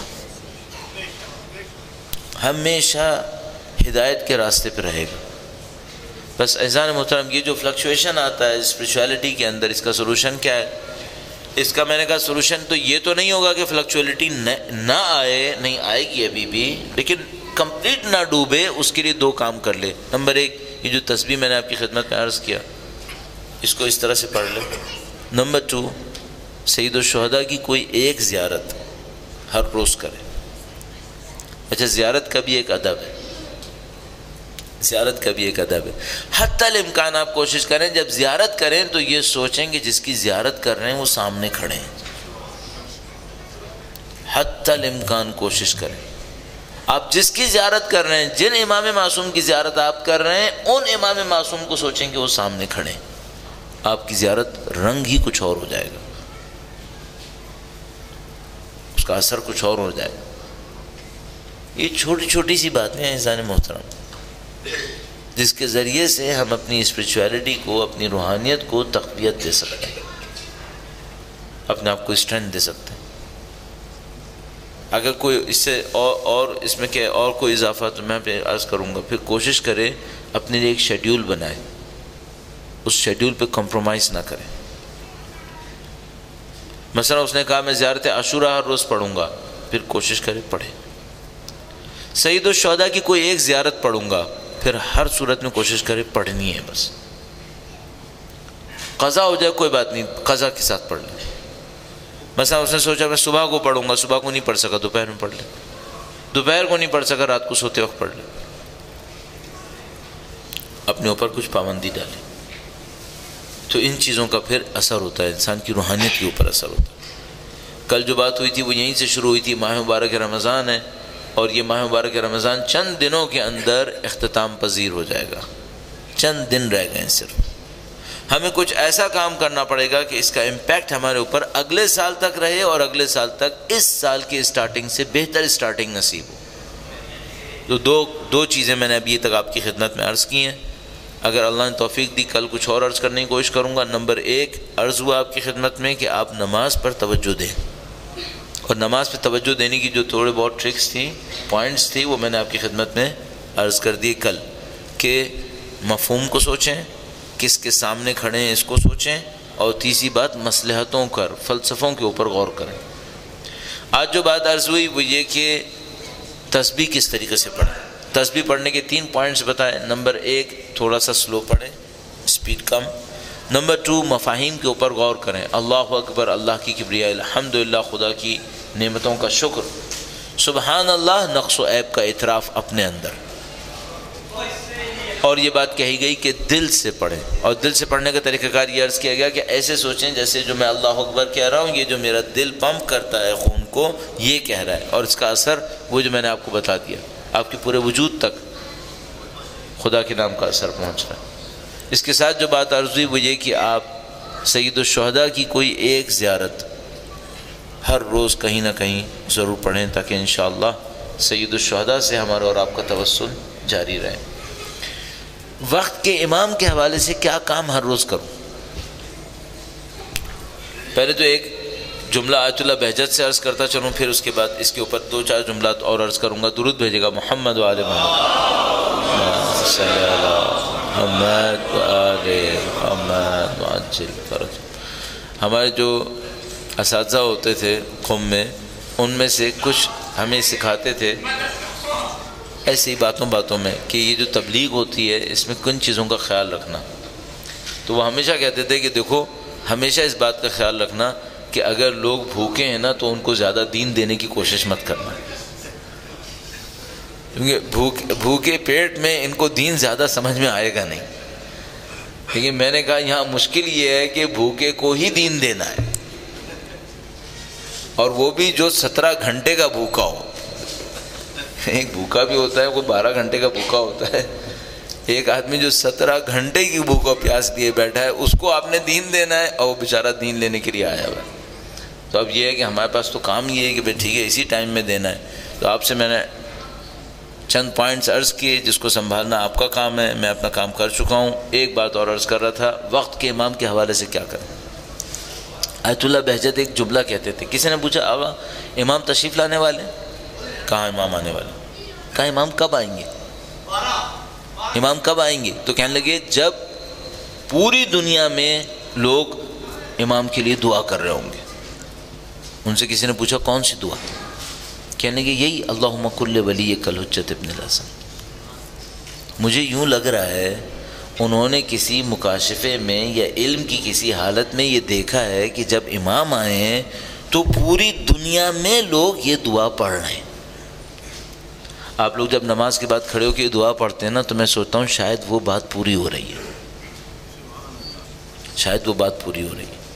ہمیشہ ہدایت کے راستے پہ رہے گا۔ بس اذان محترم، یہ جو فلکچویشن آتا ہے اسپریچویلٹی کے اندر، اس کا سلوشن کیا ہے؟ اس کا میں نے کہا سلوشن تو یہ تو نہیں ہوگا کہ فلکچویلٹی نہ آئے، نہیں آئے گی ابھی بھی، لیکن کمپلیٹ نہ ڈوبے، اس کے لیے دو کام کر لے۔ نمبر ایک، یہ جو تسبیح میں نے آپ کی خدمت میں عرض کیا، اس کو اس طرح سے پڑھ لے۔ نمبر ٹو، سید الشہداء کی کوئی ایک زیارت ہر روز کرے۔ اچھا زیارت کا بھی ایک ادب ہے، زیارت کا بھی ایک ادب ہے۔ حتی الامکان آپ کوشش کریں جب زیارت کریں تو یہ سوچیں کہ جس کی زیارت کر رہے ہیں وہ سامنے کھڑے ہیں۔ حتی الامکان کوشش کریں آپ جس کی زیارت کر رہے ہیں، جن امام معصوم کی زیارت آپ کر رہے ہیں، ان امام معصوم کو سوچیں کہ وہ سامنے کھڑے ہیں، آپ کی زیارت رنگ ہی کچھ اور ہو جائے گا، اس کا اثر کچھ اور ہو جائے گا۔ یہ چھوٹی چھوٹی سی باتیں ہیں انسان محترم، جس کے ذریعے سے ہم اپنی اسپریچویلٹی کو، اپنی روحانیت کو تقویت دے سکتے ہیں، اپنے آپ کو اسٹرینتھ دے سکتے ہیں۔ اگر کوئی اس سے اور اور اس میں کہ اور کوئی اضافہ تو میں پہ عرض کروں گا، پھر کوشش کرے اپنے لیے ایک شیڈیول بنائے، اس شیڈیول پہ کمپرومائز نہ کرے۔ مثلا اس نے کہا میں زیارت عاشوراء ہر روز پڑھوں گا، پھر کوشش کرے پڑھے۔ سید الشہداء کی کوئی ایک زیارت پڑھوں گا، پھر ہر صورت میں کوشش کرے پڑھنی ہے بس۔ قضا ہو جائے کوئی بات نہیں، قضا کے ساتھ پڑھ لیں۔ مثلا اس نے سوچا میں صبح کو پڑھوں گا، صبح کو نہیں پڑھ سکا دوپہر میں پڑھ لیں، دوپہر کو نہیں پڑھ سکا رات کو سوتے وقت پڑھ لیں۔ اپنے اوپر کچھ پابندی ڈالیں تو ان چیزوں کا پھر اثر ہوتا ہے، انسان کی روحانیت کے اوپر اثر ہوتا ہے۔ کل جو بات ہوئی تھی وہ یہیں سے شروع ہوئی تھی، ماہ مبارک رمضان ہے، اور یہ ماہ مبارک رمضان چند دنوں کے اندر اختتام پذیر ہو جائے گا، چند دن رہ گئے ہیں صرف۔ ہمیں کچھ ایسا کام کرنا پڑے گا کہ اس کا امپیکٹ ہمارے اوپر اگلے سال تک رہے، اور اگلے سال تک اس سال کی اسٹارٹنگ سے بہتر اسٹارٹنگ نصیب ہو۔ تو دو دو چیزیں میں نے ابھی تک آپ کی خدمت میں عرض کی ہیں، اگر اللہ نے توفیق دی کل کچھ اور عرض کرنے کی کوشش کروں گا۔ نمبر ایک عرض ہوا آپ کی خدمت میں کہ آپ نماز پر توجہ دیں، اور نماز پہ توجہ دینے کی جو تھوڑے بہت ٹرکس تھیں، پوائنٹس تھی، وہ میں نے آپ کی خدمت میں عرض کر دی کل، کہ مفہوم کو سوچیں، کس کے سامنے کھڑے ہیں اس کو سوچیں، اور تیسری بات مصلحتوں پر، فلسفوں کے اوپر غور کریں۔ آج جو بات عرض ہوئی وہ یہ کہ تسبیح کس طریقے سے پڑھیں۔ تسبیح پڑھنے کے تین پوائنٹس بتائے۔ نمبر ایک، تھوڑا سا سلو پڑھیں، اسپیڈ کم۔ نمبر ٹو، مفاہیم کے اوپر غور کریں، اللہ اکبر، اللہ کی کبریائی، الحمدللہ، خدا کی نعمتوں کا شکر، سبحان اللہ، نقص و عیب کا اعتراف اپنے اندر۔ اور یہ بات کہی گئی کہ دل سے پڑھیں، اور دل سے پڑھنے کا طریقہ کار یہ عرض کیا گیا کہ ایسے سوچیں جیسے جو میں اللہ اکبر کہہ رہا ہوں، یہ جو میرا دل پمپ کرتا ہے خون کو، یہ کہہ رہا ہے، اور اس کا اثر وہ جو میں نے آپ کو بتا دیا، آپ کے پورے وجود تک خدا کے نام کا اثر پہنچ رہا ہے۔ اس کے ساتھ جو بات عرض ہوئی وہ یہ کہ آپ سید الشہداء کی کوئی ایک زیارت ہر روز کہیں نہ کہیں ضرور پڑھیں، تاکہ انشاءاللہ سید الشہداء سے ہمارا اور آپ کا توسل جاری رہے۔ وقت کے امام کے حوالے سے کیا کام ہر روز کروں؟ پہلے تو ایک جملہ آیت اللہ بہجت سے عرض کرتا چلوں، پھر اس کے بعد اس کے اوپر دو چار جملات اور عرض کروں گا۔ درود بھیجے گا محمد و آل محمد صلی اللہ محمد و آل محمد وعجل فرج۔ ہمارے جو اساتذہ ہوتے تھے قم میں، ان میں سے کچھ ہمیں سکھاتے تھے ایسی ہی باتوں باتوں میں کہ یہ جو تبلیغ ہوتی ہے اس میں کن چیزوں کا خیال رکھنا۔ تو وہ ہمیشہ کہتے تھے کہ دیکھو، ہمیشہ اس بات کا خیال رکھنا کہ اگر لوگ بھوکے ہیں نا تو ان کو زیادہ دین دینے کی کوشش مت کرنا، کیونکہ بھوک بھوکے پیٹ میں ان کو دین زیادہ سمجھ میں آئے گا نہیں۔ لیکن میں نے کہا یہاں مشکل یہ ہے کہ بھوکے کو ہی دین دینا ہے، اور وہ بھی جو سترہ گھنٹے کا بھوکا ہو۔ ایک بھوکا بھی ہوتا ہے، کوئی بارہ گھنٹے کا بھوکا ہوتا ہے، ایک آدمی جو سترہ گھنٹے کی بھوکا پیاس لیے بیٹھا ہے، اس کو آپ نے دین دینا ہے، اور وہ بیچارہ دین لینے کے لیے آیا ہوا ہے۔ تو اب یہ ہے کہ ہمارے پاس تو کام یہ ہے کہ بھائی ٹھیک ہے اسی ٹائم میں دینا ہے۔ تو آپ سے میں نے چند پوائنٹس عرض کیے، جس کو سنبھالنا آپ کا کام ہے، میں اپنا کام کر چکا ہوں۔ ایک بات اور عرض کر رہا تھا، وقت کے امام کے حوالے سے کیا کریں۔ آیت اللہ بہجت ایک جملہ کہتے تھے، کسی نے پوچھا آقا امام تشریف لانے والے؟ کہاں امام آنے والے؟ کہا امام کب آئیں گے؟ امام کب آئیں گے؟ تو کہنے لگے جب پوری دنیا میں لوگ امام کے لیے دعا کر رہے ہوں گے۔ ان سے کسی نے پوچھا کون سی دعا؟ کہنے لگے یہی اللہم کل ولیک الحجۃ ابن الحسن۔ مجھے یوں لگ رہا ہے انہوں نے کسی مکاشفے میں یا علم کی کسی حالت میں یہ دیکھا ہے کہ جب امام آئے ہیں تو پوری دنیا میں لوگ یہ دعا پڑھ رہے ہیں۔ آپ لوگ جب نماز کے بعد کھڑے ہو کے دعا پڑھتے ہیں نا، تو میں سوچتا ہوں شاید وہ بات پوری ہو رہی ہے، شاید وہ بات پوری ہو رہی ہے۔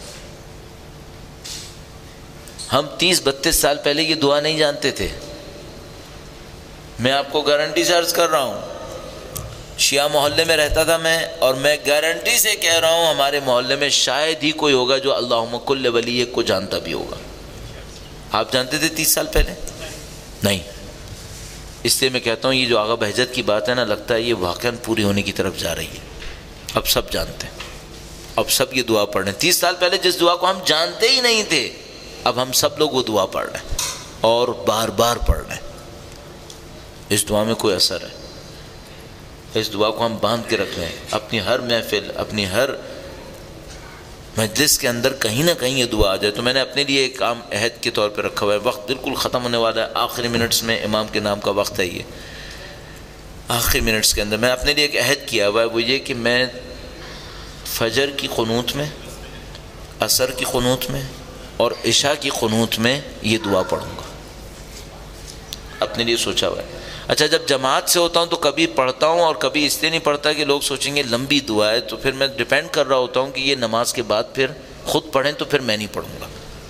ہم تیس بتیس سال پہلے یہ دعا نہیں جانتے تھے۔ میں آپ کو گارنٹی سے عرض کر رہا ہوں، شیعہ محلے میں رہتا تھا میں، اور میں گارنٹی سے کہہ رہا ہوں ہمارے محلے میں شاید ہی کوئی ہوگا جو اللہم کل ولیک کو جانتا بھی ہوگا۔ آپ جانتے تھے تیس سال پہلے؟ نہیں۔ اس لیے میں کہتا ہوں یہ جو آغا بہجت کی بات ہے نا، لگتا ہے یہ واقعاً پوری ہونے کی طرف جا رہی ہے۔ اب سب جانتے ہیں، اب سب یہ دعا پڑھ رہے ہیں۔ تیس سال پہلے جس دعا کو ہم جانتے ہی نہیں تھے، اب ہم سب لوگ وہ دعا پڑھ رہے ہیں اور بار بار پڑھ رہے ہیں۔ اس دعا میں کوئی اثر ہے، اس دعا کو ہم باندھ کے رکھ رہے ہیں۔ اپنی ہر محفل، اپنی ہر مجلس کے اندر کہیں نہ کہیں یہ دعا آ جائے۔ تو میں نے اپنے لیے ایک کام عہد کے طور پہ رکھا ہوا ہے، وقت بالکل ختم ہونے والا ہے، آخری منٹس میں امام کے نام کا وقت ہے، یہ آخری منٹس کے اندر میں اپنے لیے ایک عہد کیا ہوا ہے، وہ یہ کہ میں فجر کی قنوت میں، عصر کی قنوت میں اور عشاء کی قنوت میں یہ دعا پڑھوں گا، اپنے لیے سوچا ہوا ہے۔ اچھا جب جماعت سے ہوتا ہوں تو کبھی پڑھتا ہوں اور کبھی اس لیے نہیں پڑھتا کہ لوگ سوچیں گے لمبی دعا ہے، تو پھر میں ڈیپینڈ کر رہا ہوتا ہوں کہ یہ نماز کے بعد پھر خود پڑھیں تو پھر میں نہیں پڑھوں گا۔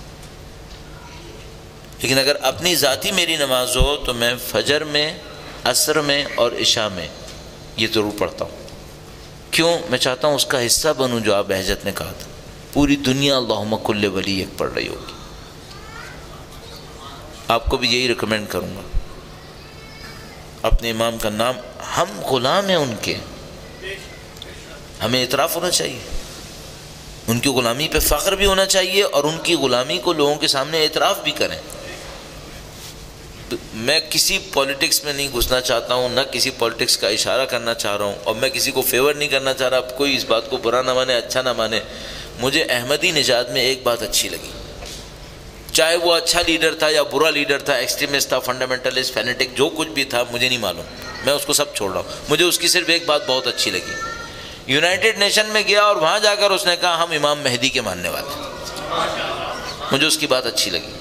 لیکن اگر اپنی ذاتی میری نماز ہو تو میں فجر میں، عصر میں اور عشاء میں یہ ضرور پڑھتا ہوں۔ کیوں؟ میں چاہتا ہوں اس کا حصہ بنوں جو آپ بہجت نے کہا تھا، پوری دنیا اللہم کل ولیک پڑھ رہی ہوگی۔ آپ کو بھی یہی ریکمینڈ کروں گا، اپنے امام کا نام، ہم غلام ہیں ان کے، ہمیں اعتراف ہونا چاہیے، ان کی غلامی پہ فخر بھی ہونا چاہیے، اور ان کی غلامی کو لوگوں کے سامنے اعتراف بھی کریں۔ میں کسی پولیٹکس میں نہیں گھسنا چاہتا ہوں، نہ کسی پولیٹکس کا اشارہ کرنا چاہ رہا ہوں، اور میں کسی کو فیور نہیں کرنا چاہ رہا۔ کوئی اس بات کو برا نہ مانے، اچھا نہ مانے۔ مجھے احمدی نژاد میں ایک بات اچھی لگی، چاہے وہ اچھا لیڈر تھا یا برا لیڈر تھا، ایکسٹریمسٹ تھا، فنڈامنٹلسٹ، فینیٹک، جو کچھ بھی تھا، مجھے نہیں معلوم، میں اس کو سب چھوڑ رہا ہوں۔ مجھے اس کی صرف ایک بات بہت اچھی لگی، یونائٹڈ نیشن میں گیا اور وہاں جا کر اس نے کہا ہم امام مہدی کے ماننے والے ہیں۔ مجھے اس کی بات اچھی لگی۔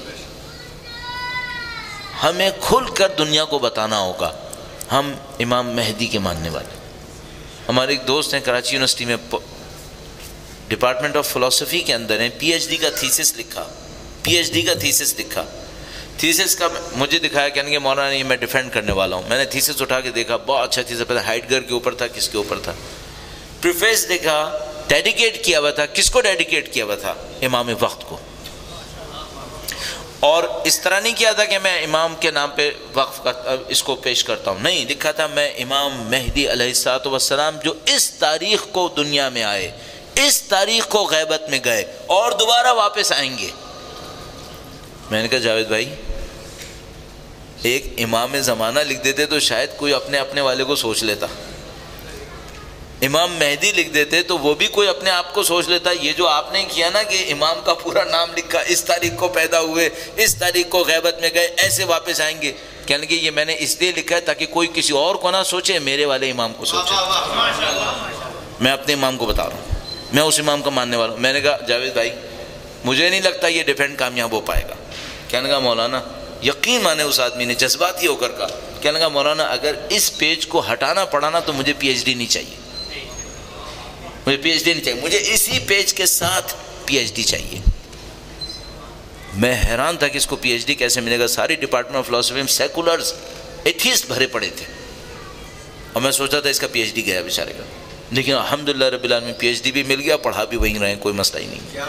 ہمیں کھل کر دنیا کو بتانا ہوگا ہم امام مہدی کے ماننے والے۔ ہمارے ایک دوست ہیں کراچی یونیورسٹی میں ڈپارٹمنٹ آف فلسفی کے اندر ہیں، پی ایچ ڈی کا تھیسس لکھا، پی ایچ ڈی کا تھیسس لکھا۔ تھیسس کا مجھے دکھایا، کہنے کہ مولانا یہ میں ڈیفینڈ کرنے والا ہوں۔ میں نے تھیسس اٹھا کے دیکھا، بہت اچھا تھیسس، پتہ ہائیڈگر کے اوپر تھا، کس کے اوپر تھا، پریفیس دیکھا، ڈیڈیکیٹ کیا ہوا تھا، کس کو ڈیڈیکیٹ کیا ہوا تھا؟ امام وقت کو۔ اور اس طرح نہیں کیا تھا کہ میں امام کے نام پہ وقف کرتا اس کو پیش کرتا ہوں، نہیں، لکھا تھا میں امام مہدی علیہ الصلوۃ والسلام جو اس تاریخ کو دنیا میں آئے، اس تاریخ کو غیبت میں گئے اور دوبارہ واپس آئیں گے۔ میں نے کہا جاوید بھائی ایک امام زمانہ لکھ دیتے تو شاید کوئی اپنے اپنے والے کو سوچ لیتا، امام مہدی لکھ دیتے تو وہ بھی کوئی اپنے آپ کو سوچ لیتا۔ یہ جو آپ نے کیا نا کہ امام کا پورا نام لکھا، اس تاریخ کو پیدا ہوئے، اس تاریخ کو غیبت میں گئے، ایسے واپس آئیں گے، کہنے کہ یہ میں نے اس لیے لکھا ہے تاکہ کوئی کسی اور کو نہ سوچے، میرے والے امام کو سوچے۔ میں اپنے امام کو بتا رہا ہوں، میں اس امام کا ماننے والا ہوں۔ میں نے کہا جاوید بھائی مجھے نہیں لگتا یہ ڈیفینڈ کامیاب ہو پائے گا۔ کہنے کا مولانا یقین مانے اس آدمی نے جذباتی ہو کر کہا، کہنے کا مولانا اگر اس پیج کو ہٹانا پڑا نا تو مجھے پی ایچ ڈی نہیں چاہیے، مجھے پی ایچ ڈی نہیں چاہیے، مجھے اسی پیج کے ساتھ پی ایچ ڈی چاہیے۔ میں حیران تھا کہ اس کو پی ایچ ڈی کیسے ملے گا، ساری ڈپارٹمنٹ آف فلسفی میں سیکولرز ایتھیسٹ بھرے پڑے تھے، اور میں سوچا تھا اس کا پی ایچ ڈی گیا بیچارے کا، لیکن الحمدللہ رب العالمین پی ایچ ڈی بھی مل گیا، پڑھا بھی وہیں رہے، کوئی مسئلہ ہی نہیں۔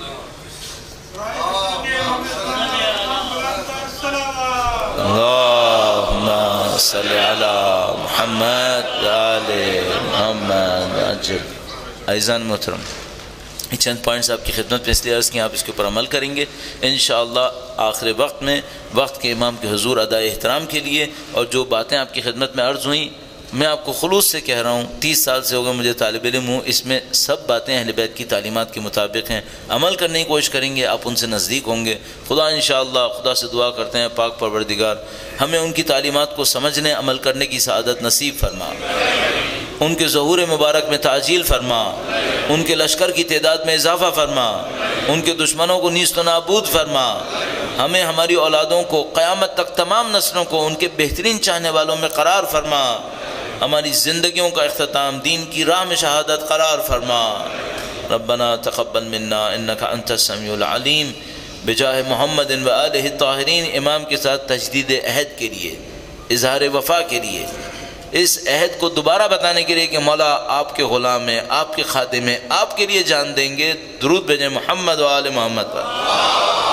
اللہم صلی علی محمد آل محمد عجل۔ عزیزان محترم، یہ چند پوائنٹس آپ کی خدمت میں اس لیے عرض کی، آپ اس کے اوپر عمل کریں گے انشاءاللہ آخر وقت میں، وقت کے امام کے حضور ادائے احترام کے لیے۔ اور جو باتیں آپ کی خدمت میں عرض ہوئیں، میں آپ کو خلوص سے کہہ رہا ہوں، تیس سال سے ہو گئے مجھے طالب علم ہوں، اس میں سب باتیں اہل بیت کی تعلیمات کے مطابق ہیں، عمل کرنے کی کوشش کریں گے، آپ ان سے نزدیک ہوں گے۔ خدا انشاءاللہ، خدا سے دعا کرتے ہیں پاک پروردگار ہمیں ان کی تعلیمات کو سمجھنے عمل کرنے کی سعادت نصیب فرما، ان کے ظہور مبارک میں تعجیل فرما، ان کے لشکر کی تعداد میں اضافہ فرما، ان کے دشمنوں کو نیست و نابود فرما، ہمیں ہماری اولادوں کو قیامت تک تمام نسلوں کو ان کے بہترین چاہنے والوں میں قرار فرما، ہماری زندگیوں کا اختتام دین کی راہ میں شہادت قرار فرما۔ ربنا تقبل منا انک انت السمیع العلیم، بجاہ محمد و آلہ الطاہرین۔ امام کے ساتھ تجدید عہد کے لیے، اظہار وفا کے لیے، اس عہد کو دوبارہ بتانے کے لیے کہ مولا آپ کے غلام ہیں، آپ کے خادم ہیں، آپ کے لیے جان دیں گے، درود بھیجیں محمد و آل محمد پر۔